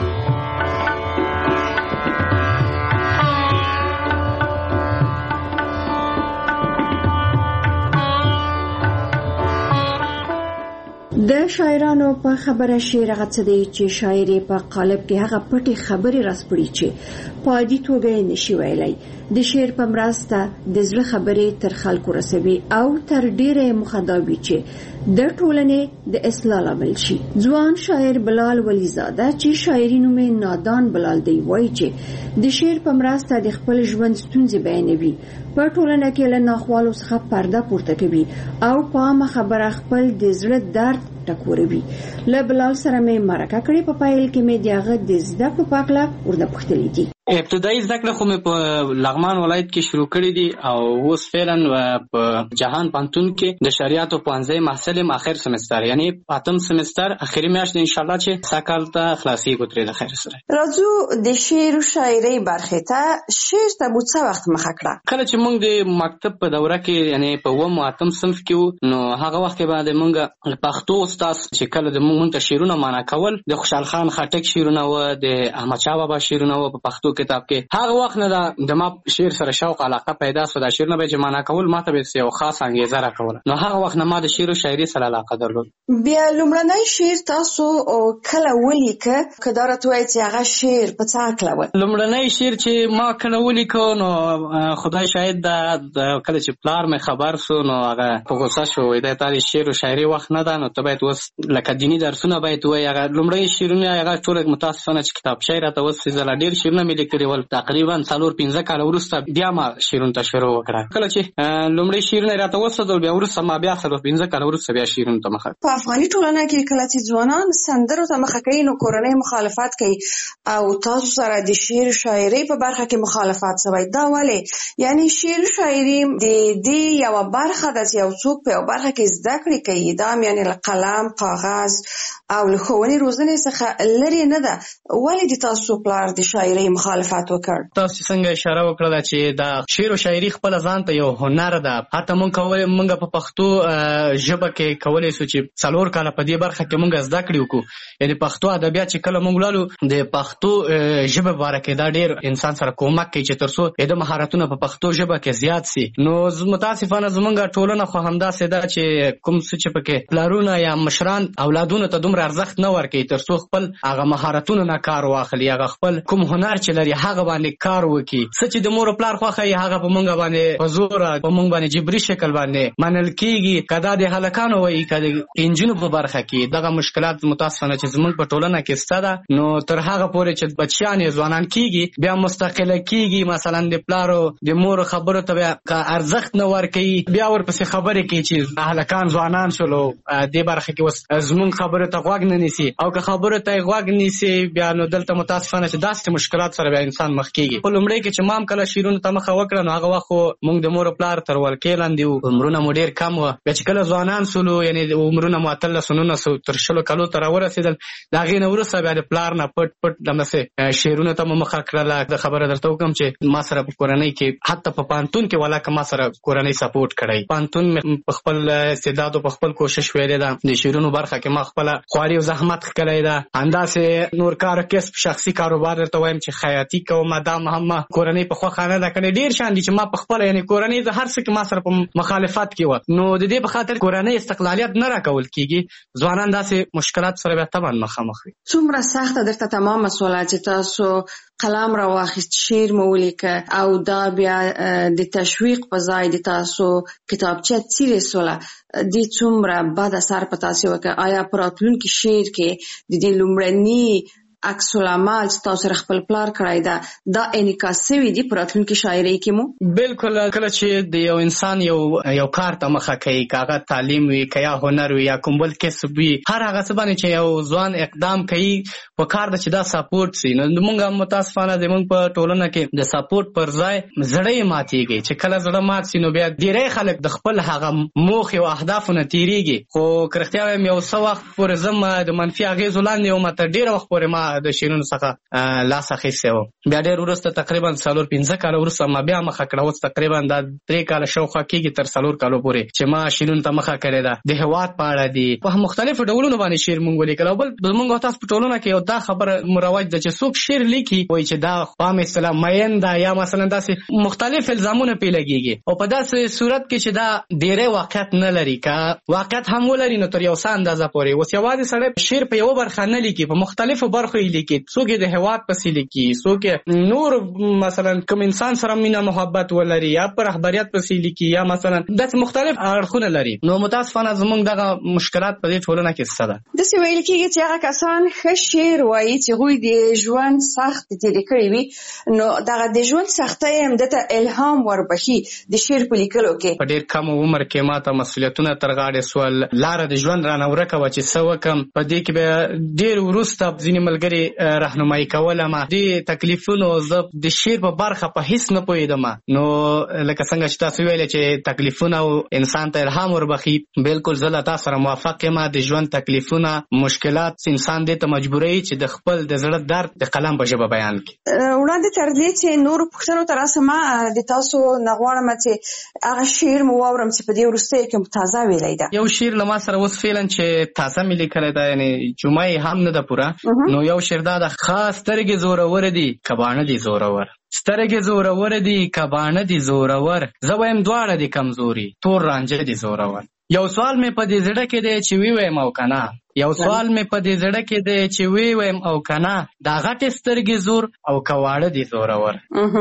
د شاعرانو په خبره شعر هغه څه دی چې شاعر په قالب کې هغه پټي خبرې راسپړي چې په عادي توګه نشي ویلای. د شعر په مرسته د زړه خبرې تر خلکو رسوي او تر ډیره مخاطبي چې د ټولنې د اصلاح لامل شي. ځوان شاعر بلال ولیزاده چې شاعري نوم نادان بلال دی وایي چې د شعر په مرسته د خپل ژوند ستونزې بیانوي، په ټولنه کې له ناخوالو څخه پرده پورته کوي او په عامه خبره خپل د زړه درد ټکوروي. له بلال سره مې مرکه کړې، په پایل کې مې د هغه د زده کړو په اړه ورته پوښتنې دي. ابتدایي زده کړه خو مې په لغمان ولایت کې شروع کړې دي او اوس فعلا په جهان پوهنتون کې د شریعت پوهنځي محصل یم، اخر سمستر یعنی اتم سمستر اخري میاشت ان شاء الله چې ساکال ته خلاصي کوتري د خیر سره. راځو د شعر او شاعري برخه ته. شعر ته مو څه وخت مخه کړه؟ کله چې موږ د مکتب په دوره کې یعنی په و اتم صنف کې نو هغه وخت کې باندې موږ پښتو استاد چې کله د موږ ته شعرونه معنا کول د خوشحال خان خټک شعرونه و، د احمد شاه بابا شعرونه و په پښتو کتاب کې. هغه وخت نه د ما شعر سره شوق علاقه پیدا شو، د شعر نه به معنا کول ماته به یو خاص انګیزه راکوله. نو هغه وخت نه ما د شعر او شاعري سره علاقه درلود. بیا لومړنی شعر تاسو کله ولیکه؟ کدارت وایي چې هغه شعر په څه کله و؟ لومړنی شعر چې ما کله ولیکو نو خدای شاهد د کله چې پلار مې خبر سو نو هغه په غوسه شو، وای دا تاسو شعر او شاعري وخت نه ده، نو ته باید اوس لکه دینی درسونه باید وای. هغه لومړنی شعرونه هغه ټول متاسفانه چې کتاب شعر ته اوس زلا ډیر شعرونه مې لیکلي ول. تقریبا څلور پنځه کال وروسته بیا ما شعرونه ته شروع وکړه. کله چې لومړی شعرونه راته وسدل بیا وروسته ما بیا څلور پنځه کال وروسته بیا شعرونه ته مخه. په افغاني ټولنه کې کله چې ځوانان سندرو ته مخه کوي نو کورنۍ مخالفت کوي او تاسو سره د شعر شاعري په برخه کې مخالفت شوی. دا ولې؟ یعنی شعر شاعري د دې یو برخه د یو څوک په برخه کې زده کړې کوي، دا یعنی قلم، کاغذ او له ښوونې روزنې څخه لري نه ده. ولې د تاسو پلار د شاعري مخالفت وکړ؟ تاسو څنګه اشاره وکړه چې دا شعر او شاعري خپل ځان ته یو هنر ده. حتی مونږ کولای مونږ په پښتو ژبه کې کولای سو چې څلور کاله په دې برخه کې مونږ زده کړی وکړو. یعنی پښتو ادبیات چې کله مونږ لالو د پښتو ژبه باره دا ډیر انسان سره کومک کوي چې ترڅو د مهارتونو په پښتو ژبه کې زیات سي. نو متاسفانه زمونږ ټولنه خو همدا سده چې کوم څه چې پکې پلارونه یا مشران اولادونو ته دومره ارزښت نه ورکوي ترڅو خپل هغه مهارتونو نه کار واخلي، هغه خپل کوم هنر چې لري هغه باندې کار وکړي. څه چې د مور پلار خوښه یې هغه په مونږ باندې په زور په مونږ باندې جبري شکل باندې منل کیږي. کدا د هلکانو وایي کدا انجینو په برخه کې دغه مشکلات متاسفانه چې زمونږ په ټولنه کې ستاده. نو تر هغه پورې چې بچیان ځوانان کیږي بیا مستقله کیږي، مثلا د پلارو د مور خبرو ته بیا ارزښت نه ورکوي، بیا ورپسې خبرې کوي چې هلکان ځوانان شولو دې برخه کې اوس زمونږ خبرو ته غوږ نه نیسي، او که خبرو ته غوږ نیسي بیا نو دلته متاسفانه چې داسې مشکلات سره بیا انسان مخ کیږي. په لومړی کې چې مام کله شیرونو ته مخه وکړه نو هغه وخت مونږ د مور پلار تر ولکې لاندې وو، عمرونه مو ډېر کم وو. بیا چې کله ځوانان سولو یعنی عمرونه مو اتلس نولس تر شلو کالو ته راورسېدل، د هغې نه وروسته بیا د پلار نه پټ پټ دمسې شعرونو ته مو مخه کړله. د خبره درته وکړم چې ما سره په کورنۍ کې حتی په پوهنتون کې ولاکه ما سره کورنۍ سپورټ کړی. پوهنتون په خپل استعداد او په خپل کوشش ویلې ده. د شعرونو برخه کې ما خپله خواري او زحمت ښکلی ده. همداسې نور کار کسب شخصي کاروبار درته وایم چې خیاطي کوم دا هم کورنۍ په خوا خانه دا کړي ډیر شان دي چې ما په خپل یعنی کورنۍ د هر څه کې ما سره په مخالفت کې و نو د دې په خاطر کورنۍ استقلالیت نه راکول کیږي ځوانان داسې مشکلات سره به طبعا مخامخ وي. څومره سخته درته تمام مسوله چې تاسو قلم را واخیست شعر مو ولیکه او دا بیا د تشویق په ځای د تاسو کتابچه څیرې سوله دې څومره بد اثر په تاسو وکړ؟ آیا په راتلونکي شعر کې د دې لومړني عکس العمل چې تاسو خپل پلار کړی دا دا انعکاس شوی دی په راتلونکي شاعرۍ کې مو؟ بالکل کله چې د یو انسان یو یو کار ته مخه کوي کاغه تعلیم وي کیا هنر وي یا کوم بل کسب وي هر هغه څه باندې چې یو ځوان اقدام کوي په کار د چې دا سپورټ سي نو موږ متاسفانه د موږ په ټولنه کې د سپورټ پر ځای زړې ماتيږي چې کله زړه مات سي نو بیا ډیری خلک د خپل هغه موخې او اهدافونه تیریږي خو کرختیا مې یو څو وخت پورې زم د منفي اغیزو لاندې او ماته ډیر وخت پورې ما د شیرونو څخه لاس اخیستی و بیا ډېر وروسته تقریبا څلور پنځه کاله وروسته ما بیا مخه کړه اوس تقریبا دا درې کاله شاوخوا کېږي تر څلور کالو پورې چې ما شیرونو ته مخه کړې ده د هېواد په اړه دي په مختلفو ډولونو باندې شعر مونږ ولیکل او بل زموږ تاسو په ټولنه کې یو دا خبره مروج ده چې څوک شعر لیکي وایي چې دا عام اصطلاح مین ده یا مثلا داسې مختلف الزامونه پرې لګېږي او په داسې صورت کې چې دا ډېری واقعیت نه لري که واقعیت هم ولري نو تر یو څه اندازه پورې اوس یوازې سړی شعر په یوه برخه نه لیکي په مختلفو برخو یې لیکي څوک د هېواد پسې لیکي څوک نور مثلا کوم انسان سره مینه محبت ولري یا پر رهبریت پسې لیکي یا مثلا داسې مختلف اړخونه لري نو متاسفانه زموږ دغه مشکلات په دې ټولنه کې څه ده داسې ویل کېږي چې هغه کسان ښه شعر وایي چې هغوی د ژوند سخت تېرې کړي وي نو دغه د ژوند سختۍ هم ده ته الهام وربخي د شعر په لیکلو کې په ډېر کم عمر کې ما ته مسؤلیتونه تر غاړې سول لاره د ژوند رانه ورکه وه چې څه وکړم په دې کې بیا ډېر وروسته ځینې ملګري رهنمایي کولم دې تکلیفونو زه د شعر په برخه په هیڅ نه پوهېدم نو لکه څنګه چې تاسو ویلې چې تکلیفونه انسان ته الهام وربخي بالکل زه له تا سره موافق یم د ژوند تکلیفونه مشکلات انسان دې ته مجبوروي چې د خپل د زړه درد د قلم په ژبه بیان کړي. وړاندې تر دې چې نورو پوښتنو ته راسم د تاسو نه غواړم چې هغه شعر مو واورم چې په دې وروستیو کې تازه ویلی ده. یو شعر له ما سره اوس فعلا چې تازه مې لیکلی ده یعنې جمعه یې هم نه ده پوره نو یو شعر دا ده خاص سترګې زورور دي کباڼه دي زورور سترګې زورور دي کباڼه دي زورور زه وایم دواړه دي کمزوري تور رانجه دي زورور یو سوال مې په دې زړه کې دی چې ویویم او کنه یو سوال مې په دې زړه کې دی چې ویویم او کنه دا غټې سترګې زور او کواړه دي زورور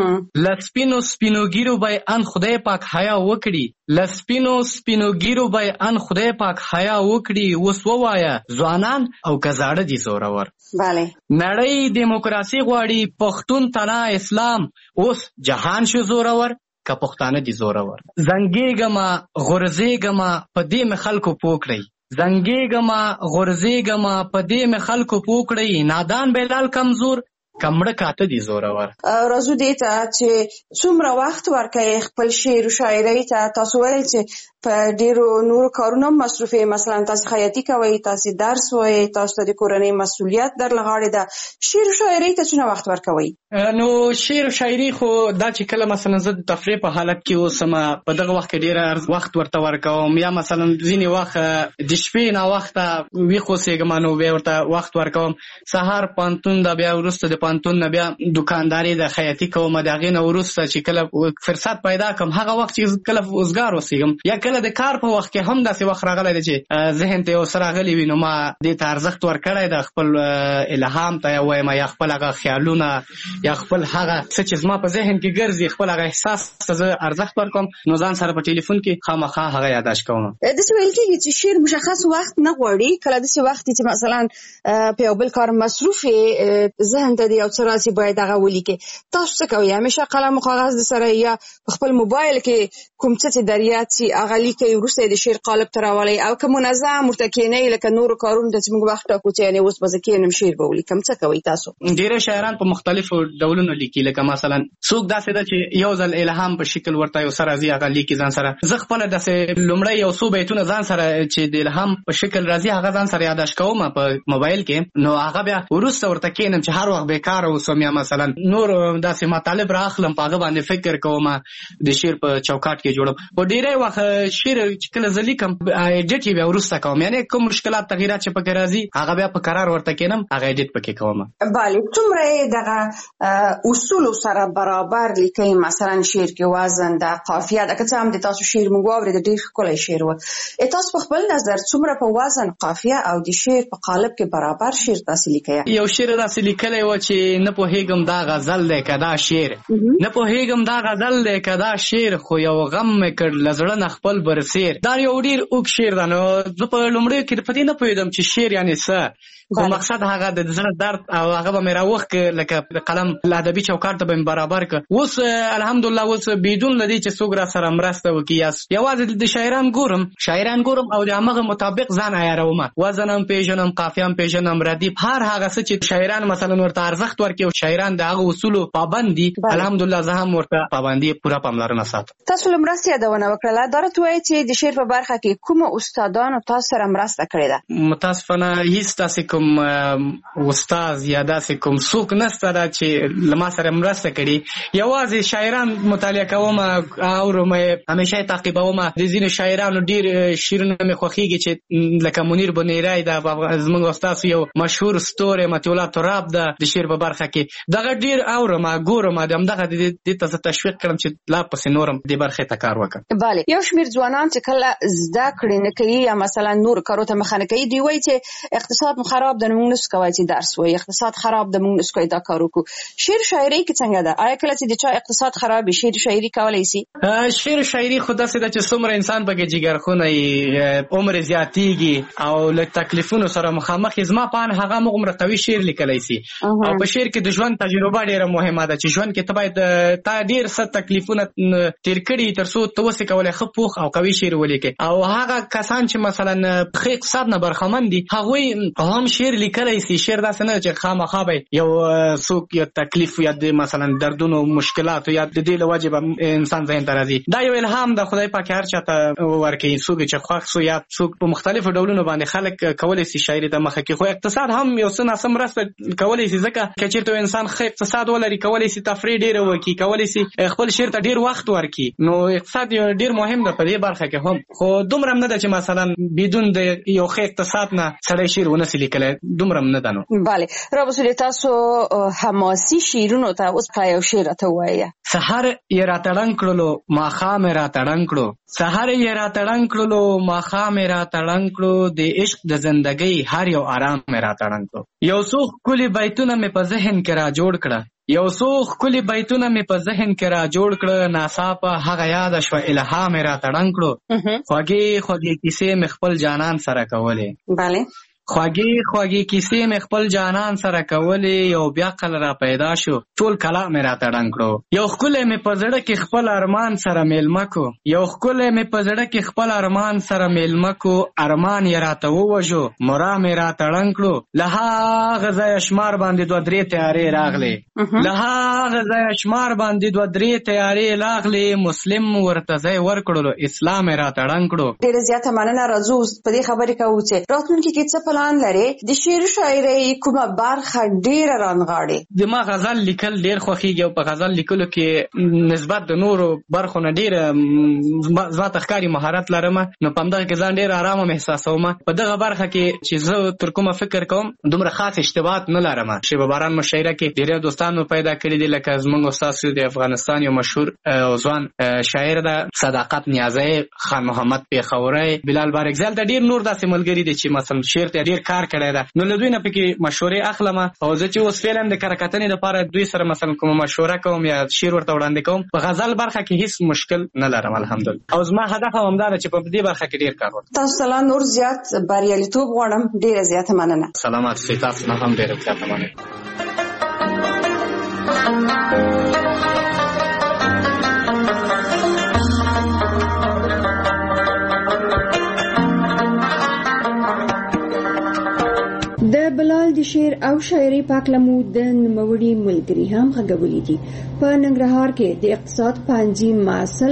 له سپینو سپینو ګیرو به ان خدای پاک حیا وکړي له سپینو سپینو ګیرو به ان خدای پاک حیا وکړي اوس ووایه ځوانان او که زاړه دي زورور بله نړۍ دیموکراسي غواړي پښتون تنا اسلام اوس جهان شو زورور که پښتانه دي زورور زنګېږمه غورځېږمه په دې مې خلکو پوه کړئ زنګېږمه غورځېږمه په دې مې خلکو پوه کړئ نادان بلال کمزور کمړه کاته دي زورور. راځو دې ته چې څومره وخت ورکوي خپل شعر او شاعرۍ ته تاسو ویل چې په ډېرو نورو کارونو مصروف یې مثلا تاسو خیاطي کوئ تاسو درس وایئ تاسو ته د کورنۍ مسؤلیت در له غاړې ده شعر او شاعرۍ ته څومره وخت ورکوئ؟ نو شعر او شاعري خو دا چې کله مثلا زه د تفریح په حالت کې اوسم په دغه وخت کې ډېر وخت ورته ورکوم یا مثلا ځینې وخت د شپې ناوخته ویښ اوسېږم نو بیا ورته وخت ورکوم سهار پوهنتون ده بیا وروسته د پوهنتون نه بیا دوکانداري د خیاطي کوم د هغې نه وروسته چې کله فرصت پیدا کړم هغه وخت چې کله وزګار اوسېږم یا کله د کار په وخت کې هم داسې وخت راغلی دی چې ذهن ته یو څه راغلی وي نو ما دې ته ارزښت ورکړی د خپل الهام ته یا وایم یا خپل هغه خیالونه یا خپل هغه څه چې زما په ذهن کې ګرځي خپل هغه احساس ته زه ارزښت ورکوم نو ځان سره په ټلیفون کې خامخا هغه یاداشت کوم. داسې ویل کېږي چې شعر مشخص وخت نه غواړي کله داسې وخت چې مثلا په یو بل کار مصروف یې ذهن ته د یو څه راسي باید هغه ولیکې تاسو څه کوئ همیشه قلم او کاغذ د سره یا په خپل موبایل کې کوم څه چې در یاد سي هغه لیکئ وروسته یې د شعر قالب ته راولئ او که منظم ورته کښېنئ لکه نورو کارونو ته چې موږ وخت ټاکو چې یعنې اوس به زه کښېنم شعر به ولیکم څه کوئ تاسو؟ ډېری شاعران په مختلفو ډولونو لیکي لکه مثلا څوک داسې ده چې یو ځل الهام په شکل ورته یو څه راځي هغه لیکي ځان سره زه خپله داسې لومړی یو څو بیتونه ځان سره چې د الهام په شکل راځي هغه ځان سره یاداشت کوم په موبایل کې نو هغه بیا وروسته ورته کښېنم چې هر وخت به کار اوسم یا مثلا نور داسې مطالب راخلم په هغه باندې فکر کوم د شعر په چوکاټ کې جوړم. په ډیری وخت شعر چې کله زه لیکم ایډیټ یې بیا وروسته کوم، یعنی کوم مشکلات تغیرات چې پکې راځي هغه بیا په قرار ورته کینم هغه ایډیټ پکې کوم. بله، څومره دغه اصول سره برابر لیکي؟ مثلا شعر کې وزن د قافیه د کته هم د تاسو شعر موږ اورید ډیر ښکلی شعر و، تاسو په خپل نظر څومره په وزن قافیه او د شعر په قالب کې برابر شعر تاسو لیکي؟ یو شعر داسې لیکلی و چې نه پوهېږم دا غزل دی که دا شعر، نه پوهېږم دا غزل دی که دا شعر، خو یو غم مې کړ له زړه نه خپل برسیر. دا یو ډېر اوږد شعر ده. نو زه په لومړیو کې په دې نه پوهېدم چې شعر یعنې څه، خو مقصد هغه د زړه درد او هغه به مې راوښ که لکه د قلم ادبي چوکاټ ته به مې برابر که. اوس الحمدلله اوس بدون له دې چې څوک را سره مرسته وکړي یا یوازې د شاعران ګورم شاعران ګورم او د همغه مطابق ځان عیاروم، وزن هم پېژنم، قافیه هم پېژنم، ردیف، هر هغه څه چې شاعران مثلا ورته ارزښت ورکړي او شاعران د هغه اصولو پابند دي، الحمدلله زه هم ورته پابندي پوره پاملرنه ساتم. تاسو له مرستې یادونه وکړله، دا راته وایئ چې د شعر په برخه کې کومو استادانو تاسو سره مرسته کړې ده؟ متاسفانه هیڅ داسې کوم استاد یا داسې کوم څوک نشته ده چې له ما سره مرسته کړي. یوازې شاعران مطالعه کوم، اورم، همیشه یې تعقیبوم. د ځینو شاعرانو ډېر شعرونه مې خوښېږي چې لکه منیر بنیری ده، زموږ استاد یو مشهور ستوری مطیع الله تراب ده د شعر په برخه کې، دغه ډېر اورم ګورم، د همدغه دې ته زه تشویق کړم چې لا پسې نورم دې برخې ته کار وکړم. بله، یو شمېر ځوانان چې کله زده کړې نه کوي یا مثلا نور کارو ته مخه نه کوي، دوی وایي چې اقتصاد مو خراب ده، موږ نسو کولی چې درس وایي، اقتصاد خراب ده، موږ نسو کولی دا کار وکړو. شعر شاعري کې څنګه ده؟ آیا کله چې د چا اقتصاد خراب وي شعر شاعري کولی شي؟ شعر شاعري خو داسې ده چې څومره انسان پکې جګرخونه یي، عمر زیاتېږي او له تکلیفونو سره مخامخ یې، زما په اند هغه همغومره قوي شعر لیکلی شي. او په شعر کې د ژوند تجربه ډېره مهمه ده چې ژوند کې ته باید تا ډېر څه تکلیفونه تېر کړي تر څو ته وسې کولی ښه پوخ او قوي شعر ولیکې. او هغه کسان چې مثلا ښه اقتصاد نه برخمن دي هغوی هم شعر لیکلی شي. شعر داسې نه ده چې خامخا به یو څوک یا تکلیف یا د مثلا دردونو مشکلاتو یا د دې له وجې به انسان ذهن ته راځي. دا یو الهام ده خدای پاک هر چا ته ورکوي، څوک چې خوښ سو یا څوک په مختلفو ډولونو باندې خلک کولی شي شاعري ته مخه کړي. خو اقتصاد هم یو څه ناسم مرسته کولی شي، ځکه که چېرته انسان ښه اقتصاد ولري کولی شي تفریح ډېره وکړي، کولی شي خپل شعر ته ډېر وخت ورکړي. نو اقتصاد یو ډېر مهم ده په دې برخه کې هم، خو دومره هم نه ده چې مثلا بدون د یو ښه اقتصاد نه سړی شعر ونسي لیکلی، دومره هم نه ده. نو بله، رابطه تاسو حماسي شعرونو ته اوس په یو شعر راته ووایه. سحر یې راته ړنګ کړلو ماښام یې راته ړنګ کړو، سحر یې راته ړنګ کړلو ماښام یې راته ړنګ کړو، د عشق د زندګۍ هر یو آرام یې راته ړنګ کړو. یو څو ښکلي بیتونه مې په ذهن کې را جوړ کړه، یو څو ښکلي بیتونه مې په ذهن کې را جوړ کړه، ناڅاپه هغه یاده شوه الهام یې راته ړنګ کړو. خوږې خوږې کیسې مې خپل جانان سره کولې. بله، خوږې خوږې کیسې مې خپل جانان سره کولې، یو بیا قل را پیدا شو ټول کلام مې راته ړنګ کړو. یو ښکلی مې په زړه کې خپل ارمان سره میلمه کو، یو ښکلی مې په زړه کې خپل ارمان سره میلمه کو، ارمان یې راته ووژو مرا مې راته ړنګ کړو. له هغه ځایه شمار باندې دوه درې تیارې راغلې، له هغه ځایه شمار باندې دوه درې تیارې راغلې، مسلم ورته ځای ورکړلو اسلام یې راته ړنګ کړو. ډېره زیاته مننه. راځو په دې خبرې کوو چې راتلونکي کې څه پلان لري؟ د شعر شاعرۍ کومه برخه ډېره رانغاړي؟ زما غزل لیکل ډېر خوښېږي او په غزل لیکلو کې نسبت د نورو برخو نه ډېره زما ته ښکاري مهارت لرم، نو په همدغه کې ځان ډېر ارامه محساسوم. په دغه برخه کې چې زه تر کومه فکر کوم دومره خاص اشتباهات نه لرم. شیبه باران مشاعره کې ډېر دوستانو پیدا کړي دي، لکه زموږ استاد د افغانستان یو مشهور او ځوان شاعر ده صداقت نیازی، خان محمد پیښوری، بلال بارګزال، د ډېر نور داسې ملګري دي چې مثلا شعر ته ډېر کار کړی ده. نو له دوی نه پکې مشورې اخلم او زه چې اوس فعلا د کره کتنې لپاره دوی سره مثلا کومه مشوره کوم یا شعر ورته وړاندې کوم، په غزل برخه کې هیڅ مشکل نه لرم الحمدلله. او زما هدف هم همدا ده چې په دې برخه کې ډېر کار وکړم. تاسو سره نور زیات بریالیتوب غواړم. ډېره زیاته مننه. سلامات سئ. تاسو نه هم ډېره زیاته مننه. د بلال د شعر او شاعري پاکلمو د نوموړي ملګري هم غږولي دي. په ننګرهار کې د اقتصاد پوهنځي محصل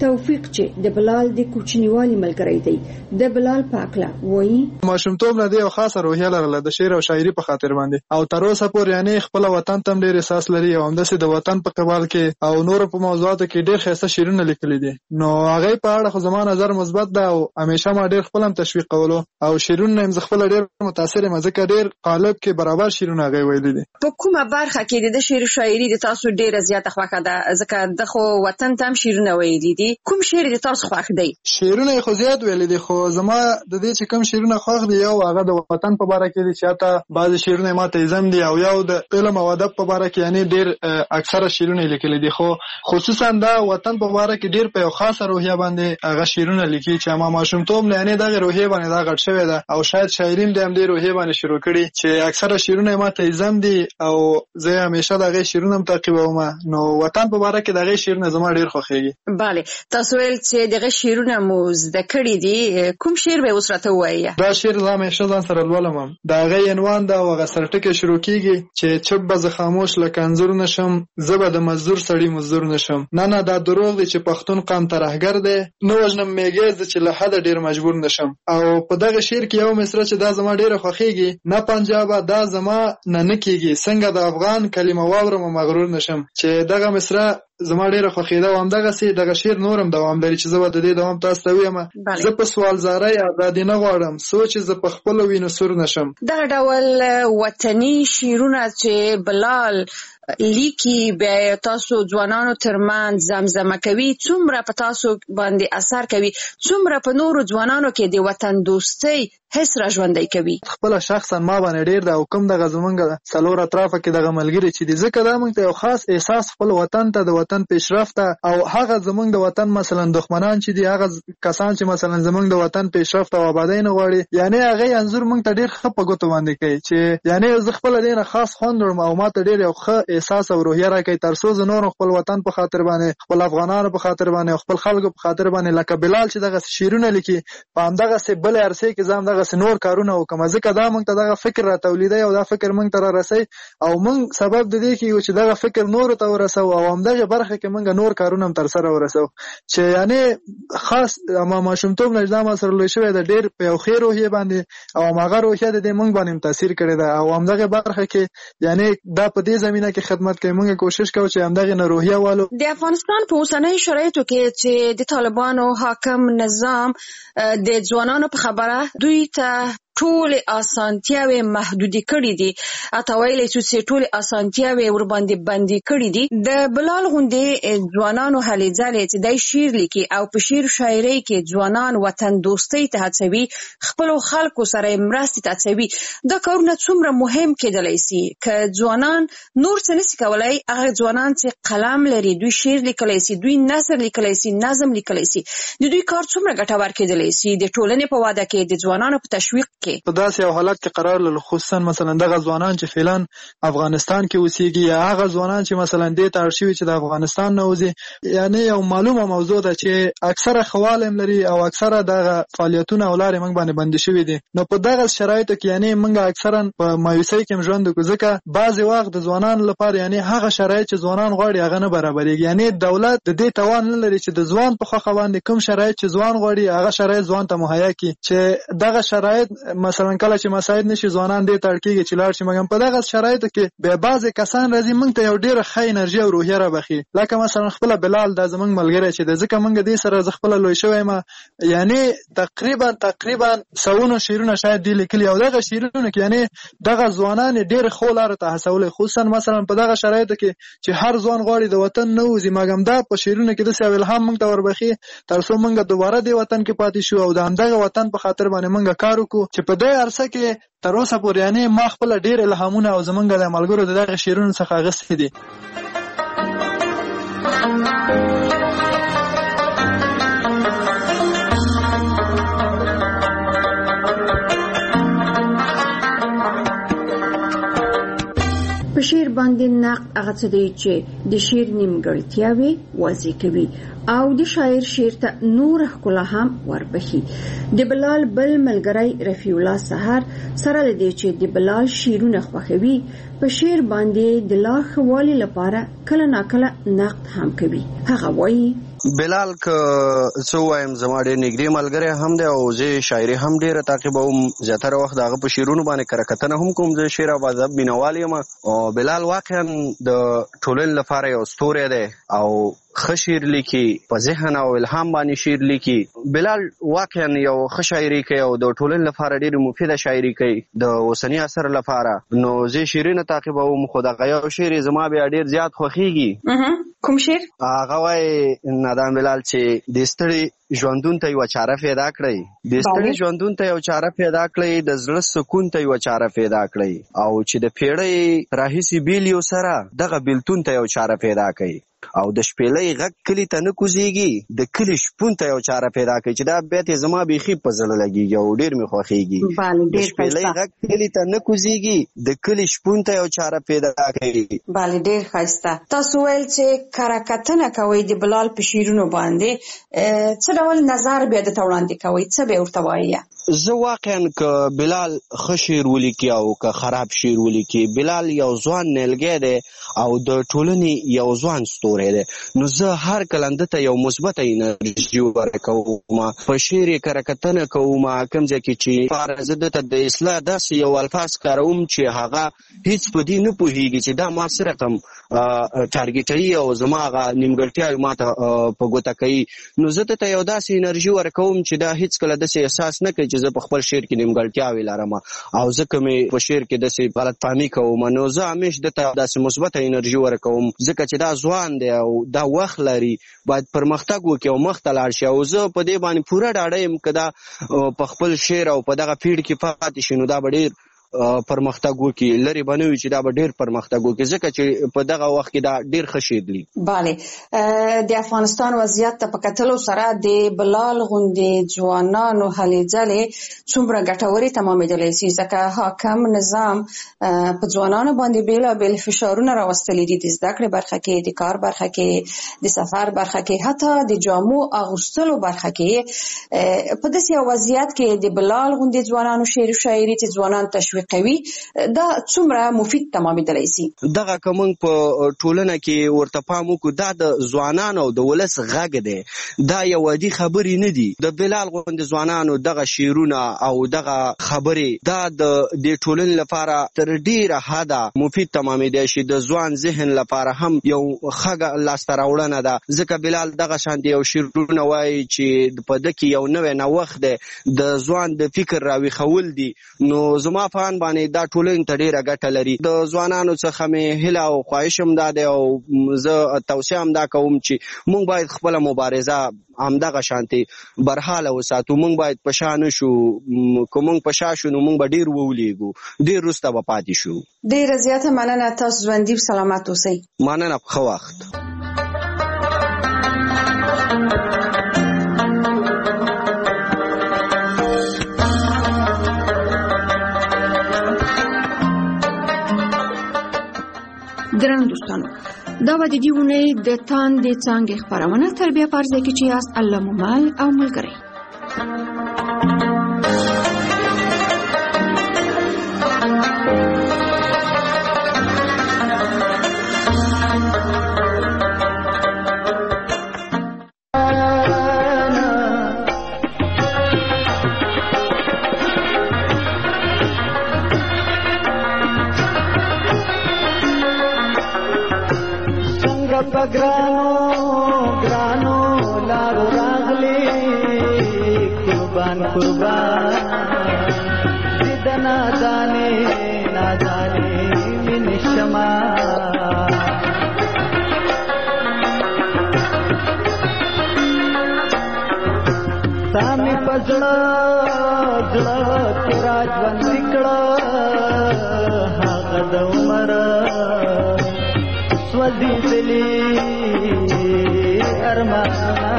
توفیق چې د بلال د کوچنیوالي ملګری دی د بلال پاکلا وایي ماشومتوب نه دی او خاصه روحیه لرله د شعر او شاعري په خاطر باندې او تر اوسه پورې یعنی خپل وطن ته ډېر احساس لري او همداسې د وطن په قبال کې او نور په موضوعاتو کې ډېر ښایسته شعرونه لیکلي دي نو هغه په اړه خو زما نظر مثبت ده او همیشه ما ډېر خپل هم تشویق کولو او شعرونه هم زه خپل ډېر متاثر یم ځکه ډېر قالب کې برابر شعرونه هغه ویلي دي. په کومه برخه کې د شعر شاعري د تاسو ډېره زیاته خوښه ده ځکه د خو وطن ته هم شعرونه ویلي دي کوم شعر د تاسو خوښ دی؟ شعرونه خو زیات ویلي دي خو زما د دې چې کوم شعرونه خوښ دي یو هغه د وطن په اړه کې دي چې حتی بعضی شعرونه ما ته زم دي او یو د علم او ادب په اړه کې یعنی ډېر اکثره شعرونه لیکلي دي خو خصوصا دا وطن په اړه کې ډېر په خاصه روحیه باندې هغه شعرونه لیکي چې ما ماشومتوب نه یعنی دغه روحیه باندې دا غټ شوی ده او شاید شاعرین د هم دې روحیه باندې شروع کړي چې اکثره شعرونه ما ته زم دي او زه همیشه دغه شعرونه تعقیبوم نو وطن په اړه کې دغه شعرونه زما ډېر خوښیږي. bale تاسو ول چې دغه شعرونه مو زده کړی دي کوم شعر به اوس راته وایي؟ دا شعر زما همیشه ځان سره لولم دا غي عنوان دا وغه سرټکه شروع کیږي چې چپ بز خاموش لکه انزور نشم زبه د مزدور سړی مزدور نشم نه نه دا دروغ دی چې پښتون قام ترهګر دی نو وجنم میګز چې له حد ډیر مجبور نشم او په دغه شعر کې یو مصرع چې دا زما ډیره خوښیږي نه پنجاب دا زما نه نکیږي څنګه د افغان کلمه واورم مغرور نشم چې دغه مصرع زما ډیره خوښیده او همدغه سي دغه شعر نورم دوام لري چې زه د دې دوام تاسو ته وایم زه په سوال زارای آزادي نه غواړم سوچ زه په خپل وینو سور نشم. دغه ډول وطني شعرونه چې بلال لیکي به تاسو ځوانانو ترمن زمزمه کوي څومره په تاسو باندې اثر کوي څومره په نورو ځوانانو کې د وطن دوستۍ حس را ژوندۍ کوي؟ خپل شخصا ما باندې ډیر دا حکم دغه زمونږ څلور اطرافه کې دغه ملګری چې دي ځکه دا موږ ته یو خاص احساس خپل وطن ته د وطن پیشرفت او هغه زمونږ د وطن مثلا دښمنان چې دي هغه کسان چې مثلا زمونږ د وطن پیشرفت او آبادی نه غواړي یعنی هغه انزور موږ ته ډیر خپه ګوتو باندې کوي چې یعنی زه خپل دینه خاص خوندم او ما ته ډیر یو ښه احساس او روحیه راکوي تر څو زه نور خپل وطن په خاطر باندې خپل افغانانو په خاطر باندې خپل خلکو په خاطر باندې لکه بلال چې دغه شعرونه لیکي په همدغه سه بل ارسه کې ځم دغه نور کارونه وکم ځکه دا موږ ته دغه فکر را تولیدي او دا فکر موږ ته را رسي او موږ سبب د دې کې چې دغه فکر نور ته ورسو او همدغه برخه کې موږ نور کارونه تر سره ورسو چې یعنی خاص ما ماشومتوب نجدا ما سره لوي شوی د ډیر په یو خیر روحیه باندې او ماغه روحیه د دې موږ باندې تاثیر کړی دا او همدغه برخه کې یعنی دا په دې زمينه کې خدمت کوي موږ کوشش کوو چې همدغه نه روحیه والو د افغانستان په اوسنۍ شرایطو کې چې د طالبانو حاکم نظام د ځوانانو په خبره دوی ته ټول اسانتیاوي محدودي کړې دي اته ویلې چې ټول اسانتیاوي ور باندې باندې کړې دي د بلال غوندې ځوانانو هلي ځلې چې د شعر لیکي او په شعر شاعري کې ځوانان وطن دوستۍ ته هڅوي خپل خلکو سره مرستې ته هڅوي دا کارونه څومره مهم کېدلی سي ک ځوانان نور څه نشي کولای هغه ځوانان چې قلم لري دوی شعر لیکلی سي دوی نثر لیکلی سي نظم لیکلی سي د دوی کار څومره ګټور کېدلی سي د ټولنې په واده کې د ځوانانو په تشویق په داسې یو حالت کې قرار لري خصوصا مثلا دغه ځوانان چې فعلا افغانستان کې اوسېږي یا هغه ځوانان چې مثلا دې ته اړ چې د افغانستان نه وځي یعنی یو معلومه موضوع ده چې اکثره خوالم لري او اکثره دغه فعالیتونه او لارې موږ باندې بند شوي دي نو په دغه شرایطو کې یعنی موږ اکثرا په مایوسۍ کې ژوند کوو ځکه بعضې وخت د ځوانانو لپاره یعنی هغه شرایط چې ځوانان غواړي هغه نه برابرېږي یعنی دولت د دې توان نه لري چې د ځوان په خوښه باندې کوم شرایط چې ځوان غواړي هغه شرایط ځوان ته مهیا کړي چې دغه شرایط مثلا کله چې مساعد نشي ځوانان دې تړکیږي چې لاړ شي مګم په دغه شرایطو کې به بعضې کسان راځي موږ ته یو ډېره ښه انرژي او روحیه رابخي لکه مثلا خپله بلال دا زموږ ملګری چې دی ځکه موږ دې سره زه خپله لوی شوی یم یعنی تقریبا تقریبا سوونه شعرونه شاید دې لیکلي او دغه شعرونه کې یعنی دغه ځوانان ډېرې ښو لارو ته هڅولی خصوصا مثلا په دغه شرایطو کې چې هر ځوان غواړي د وطن نه وځي مګم دا په شعرونه کې داسې یو الهام موږ ته وربخي تر څو موږ دوباره دې وطن کې پاتې شو او د همدغه وطن په خاطر باندې موږ کار وکړو چې په دې عرصه کې تر اوسه پورې یعنی ما خپل ډېر الهامونه او زمونږ د ملګرو د دغه شعرونو څخه اخیستي دي. په شعر باندې نقد هغه څه دی چې د شعر نیمګړتیاوې واضح کوي او د شاعر شعر ته نور ښکلا هم وربخي. د بلال بل ملګری رفیع الله سحر سره لدی چې د بلال شعرونه خوښوي په شعر باندې د لا ښه والي لپاره کله ناکله نقد هم کوي. هغه وایي بلال که څه وایم زما ډېر نږدې ملګری هم دی او زه شاعري هم ډېره تعقیبوم. زیاتره وخت د هغه په شعرونو باندې کره کتنه هم کوم. زه شعر او ادب مینوال یم او بلال واقعا د ټولنې لپاره یو ستوری دی او ښه شعر لیکي، په ذهن او الهام باندې شعر لیکي. بلال واقعا یو ښه شاعري کوي او د ټولنې لپاره ډېرې مفیده شاعري کوي د اوسني عصر لپاره. نو زه شعرونه تعقیبوم خو دغه یو شعر زما بیا ډېر زیات خوښیږي. کوم شعر؟ هغه وایي نادان بلال چې د ستړي ژوندون ته یوه چاره پیدا کړئ، د ستړي ژوندون ته یو چاره پیدا کړئ، د زړه سکون ته یوه چاره پیدا کړئ او چې د پیړۍ راهیسې بیل یو سره دغه بیلتون ته یو چاره پیدا کړئ او د شپېلۍ غږ کلي ته نه کوزېږي، د کلي شپون ته یو چاره پیدا کړئ. چې دا بیت یې زما بیخي په زړه لګېږي او ډېر مې خوښېږي. د شپېلۍ غږ کلي ته نه کوزېږي، د کلي شپون ته یو چاره پیدا کړئ. بله ډېر ښایسته. تاسو ویل چې کره کتنه کوئ د بلال په شعرونو باندې، څه ډول نظر بیا درته وړاندې کوئ؟ څه به ورته وایي؟ زه واقعا که بلال ښه شعر ولیکي او که خراب شعر ولیکي، بلال یو ځوان نیلګی دی او د ټولنې یو ځوان ستوری دی. نو زه هر کله ده ته یو مثبته انرژي ورکوم، په شعر یې کره کتنه کوم. کوم ځای کې چې زه ده ته د اصلاح داسې یو الفاظ کاروم چې هغه هیڅ په دې نه پوهېږي چې دا ما څه رقم ټارګېټوي او زما هغه نیمګړتیاوې ما ته په ګوته کوي. نو زه ده ته یو داسې انرژي ورکوم چې دا هیڅ کله داسې احساس نه کوي چې زه په خپل شعر کې نیمګړتیاوې لرم او ځکه مې په شعر کې داسې غلط فهمي کوم. نو زه همیش ده ته داسې مثبته انرژي ورکوم ځکه چې دا ځوان دی او دا وخت لري، باید پرمختګ وکړي او مخ ته لاړ شي. او زه په دې باندې پوره ډاډه یم که دا په خپل شعر او په دغه پیډ کې پاتې شي نو دا به ډېر پرمختګ وکړي. لرې به نه وي چې دا به ډېر پرمختګ وکړي ځکه چې په دغه وخت کې دا ډېر ښه شعر لیکي. بله، د افغانستان وضعیت ته په کتلو سره د بلال غوندې ځوانانو هلې ځلې څومره ګټورې تمامېدلی شي ځکه حاکم نظام په ځوانانو باندې بېلابېل فشارونه راوستلي دي، د زده کړې برخه کې، د کار برخه کې، د سفر برخه کې، حتی د جامو اغوستلو برخه کې. په داسې یو وضعیت کې د بلال غوندې ځوانانو شعر و شاعري چې ځوانان تشویق کوي دا څومره مفید تمامېدلی شي؟ دغه که موږ په ټولنه کې ورته پام وکړو، دا د ځوانانو او د ولس غږ دی، دا یو عادي خبرې نه دي. د بلال غوندې ځوانانو دغه شعرونه او دغه خبرې دا د دې ټولنې لپاره تر ډېره حده مفید تمامېدی شي. د ځوان ذهن لپاره هم یو ښه لاسته راوړنه ده ځکه بلال دغه شانتې یو شعرونه وایي چې په ده کې یو نوی نوښت دی، د ځوان د فکر راویښول دي. نو زما په باندې دا ټولنې ته ډېره ګټه لري. د ځوانانو څخه مې هیله او خواهش هم دا دی او زه توصیه هم دا کوم چې موږ باید خپله مبارزه همدغه شانتې برحاله وساتو. موږ باید په شا نه شو، که موږ په شا شو نو موږ به ډېر وولېږو، ډېر وروسته به پاتې شو. ډېره زیاته مننه. تاسو ژوندي سلامت اوسئ. مننه، په ښه وخت. ګرانو دوستانو، دا به د دې اونۍ د تاندې څانګې خپرونه تربیه په ارزه کې چې یاست الله مومال او ملګری. ګرانو ګرانو لارو راغلي قربان قربان د نازانې نازانې من شما سامي پزړه ځړه تیرا ژوند وکړه هغه د عمر سوځي دلی ارمانا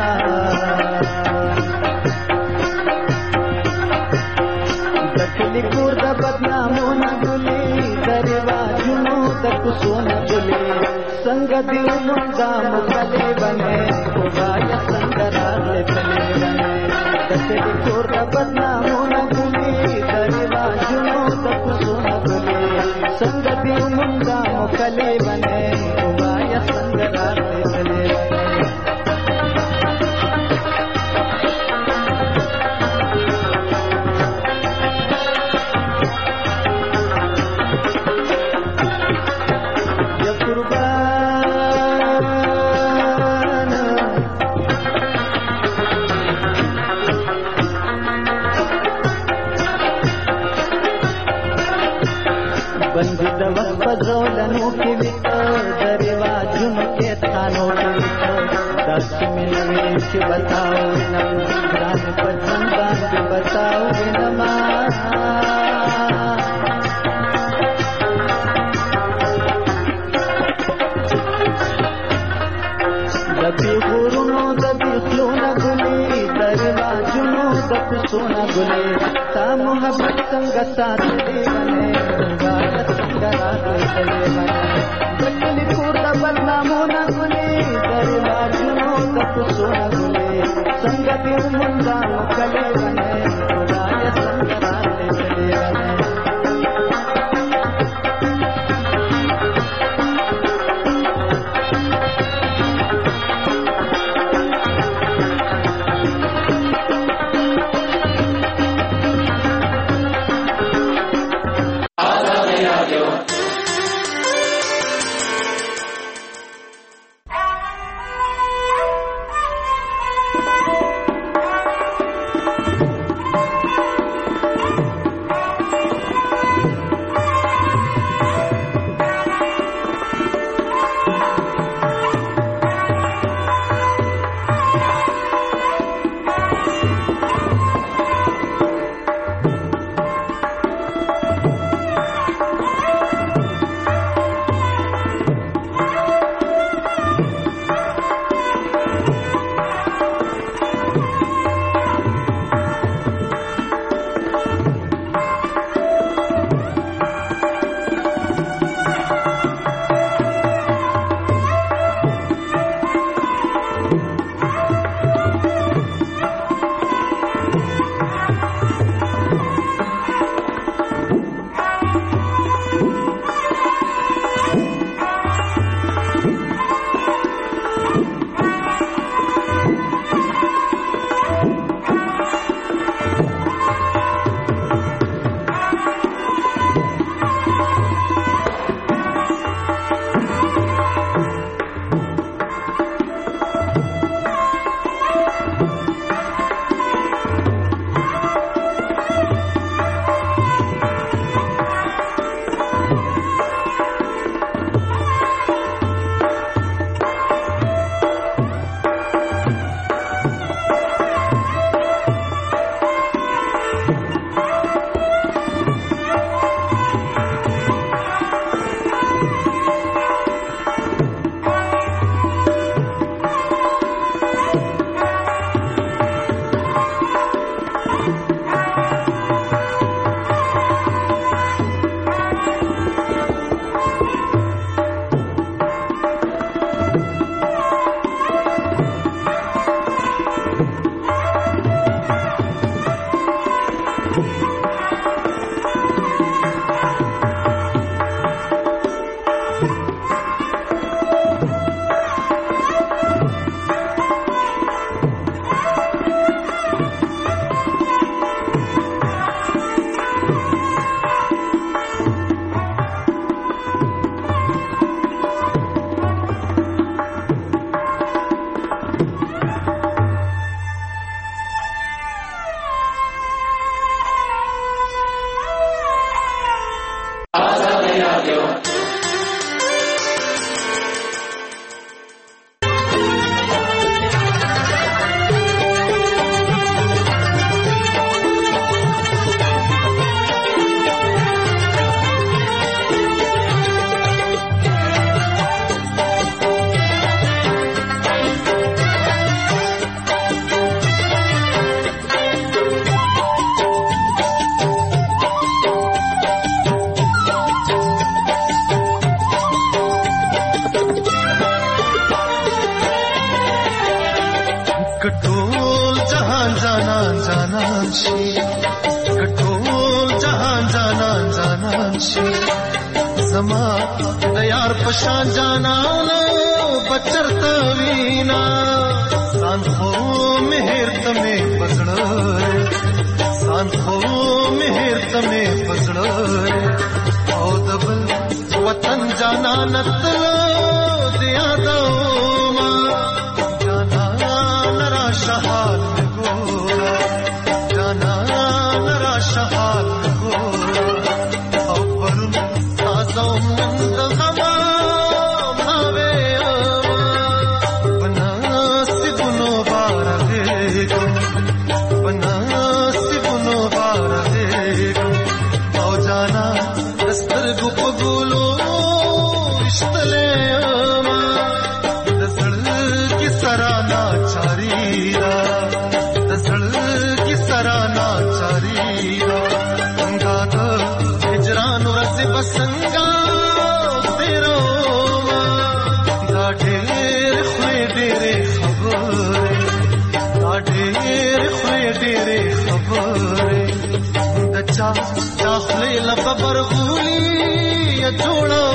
دکلی کور د بدنامونه ګلي درواجونو د کوڅونه ګلي څنګه دی مونږه مخلي بنه خدای څنګه راغله تلې بنه دکلی کور د بدنامونه ګلي درواجونو د کوڅونه ګلي څنګه دی مونږه مخلي بنه خدای څنګه راغله تلې بنه وزولنو کې ویته د رواجونو کې تانو کې ویته داسې ملوي چې بتاو نم ګران په ځندان کې بتاو وینما د دې غورونو د دې خلونو ګلې د رواجونو د کوڅونو ګلې تا محبت څنګه ساتي ونه غایت څنګه راغلې ونه بلې کور د بدنامونو ګلې د رواجونو د کوڅونو ګلې څنګه دې مونږه مکلې ونه غایت څنګه راغلې ونه زما د یار پشان جانانو بچرتا وینا سان خو مهر تمه پزړه سان خو مهر تمه پزړه او دبل وطن جانان تلو دیا دو ما جانان را شحال ګورا جانان را شحال ګورا او پرون تاسو من چا داخلي لببر غولي جوړو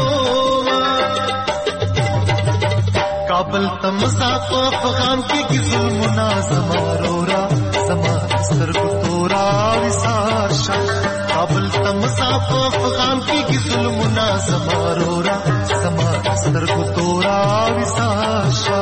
کابل تم صاف افغان کې ظلمنا زمارورا زما سترګو تورا وساشا کابل تم صاف افغان کې ظلمنا زمارورا زما سترګو تورا وساشا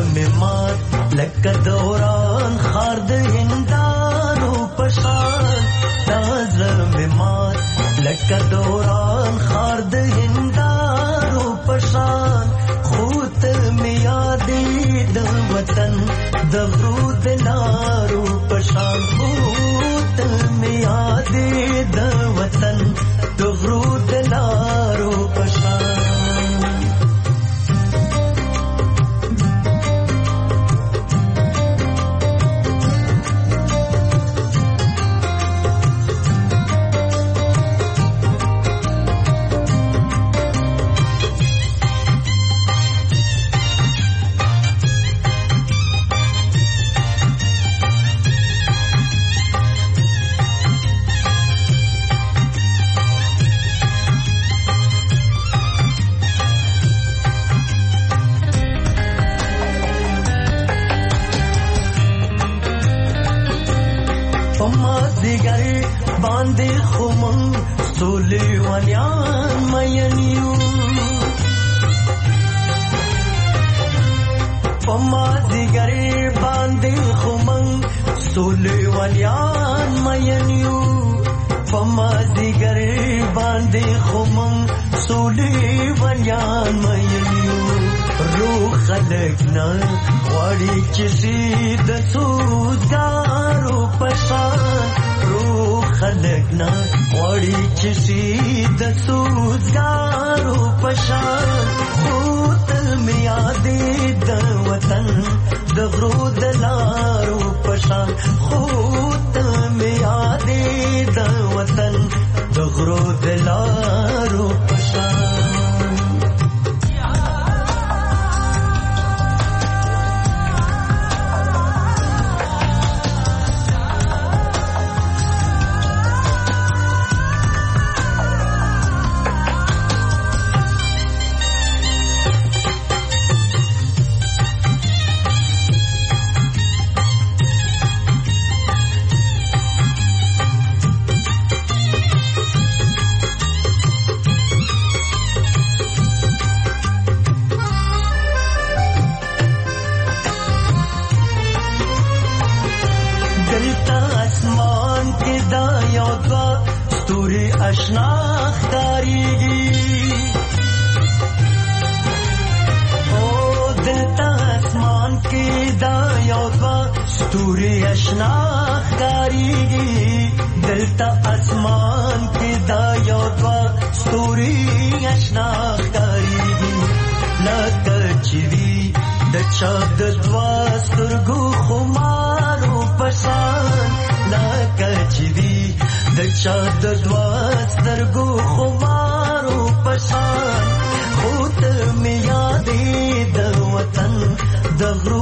مې مات لکه دوران خار د هندارو پشان دا زړه مې مات لکه دوران خار د هندارو پشان خو ته مې یادې د وطن د غرو د لارو پشان خو ته مې یادې د وطن د غرو د لارو پشان باندې خمن سولې ونیان مېنیو پما دیګری باندې خمن سولې ونیان مېنیو پما دیګری باندې خمن سولې ونیان مېنیو روح خلق نه وړي چې د سوزګارو پشان خلق نه وړي چې د سوزګارو پشان خو تل مې یادې د وطن د غرو د لارو پشان خو تل مې یادې د وطن د غرو د لارو پشان ستوري آشنا ښکارېږي دلته اسمان کې دا یو دوه ستوري آشنا ښکارېږي لکه چې وي د چا د دوه سترګو خمارو په شان لکه چې وي د چا د دوه سترګو خمارو په شان خو ته مې یادې د وطن د غرو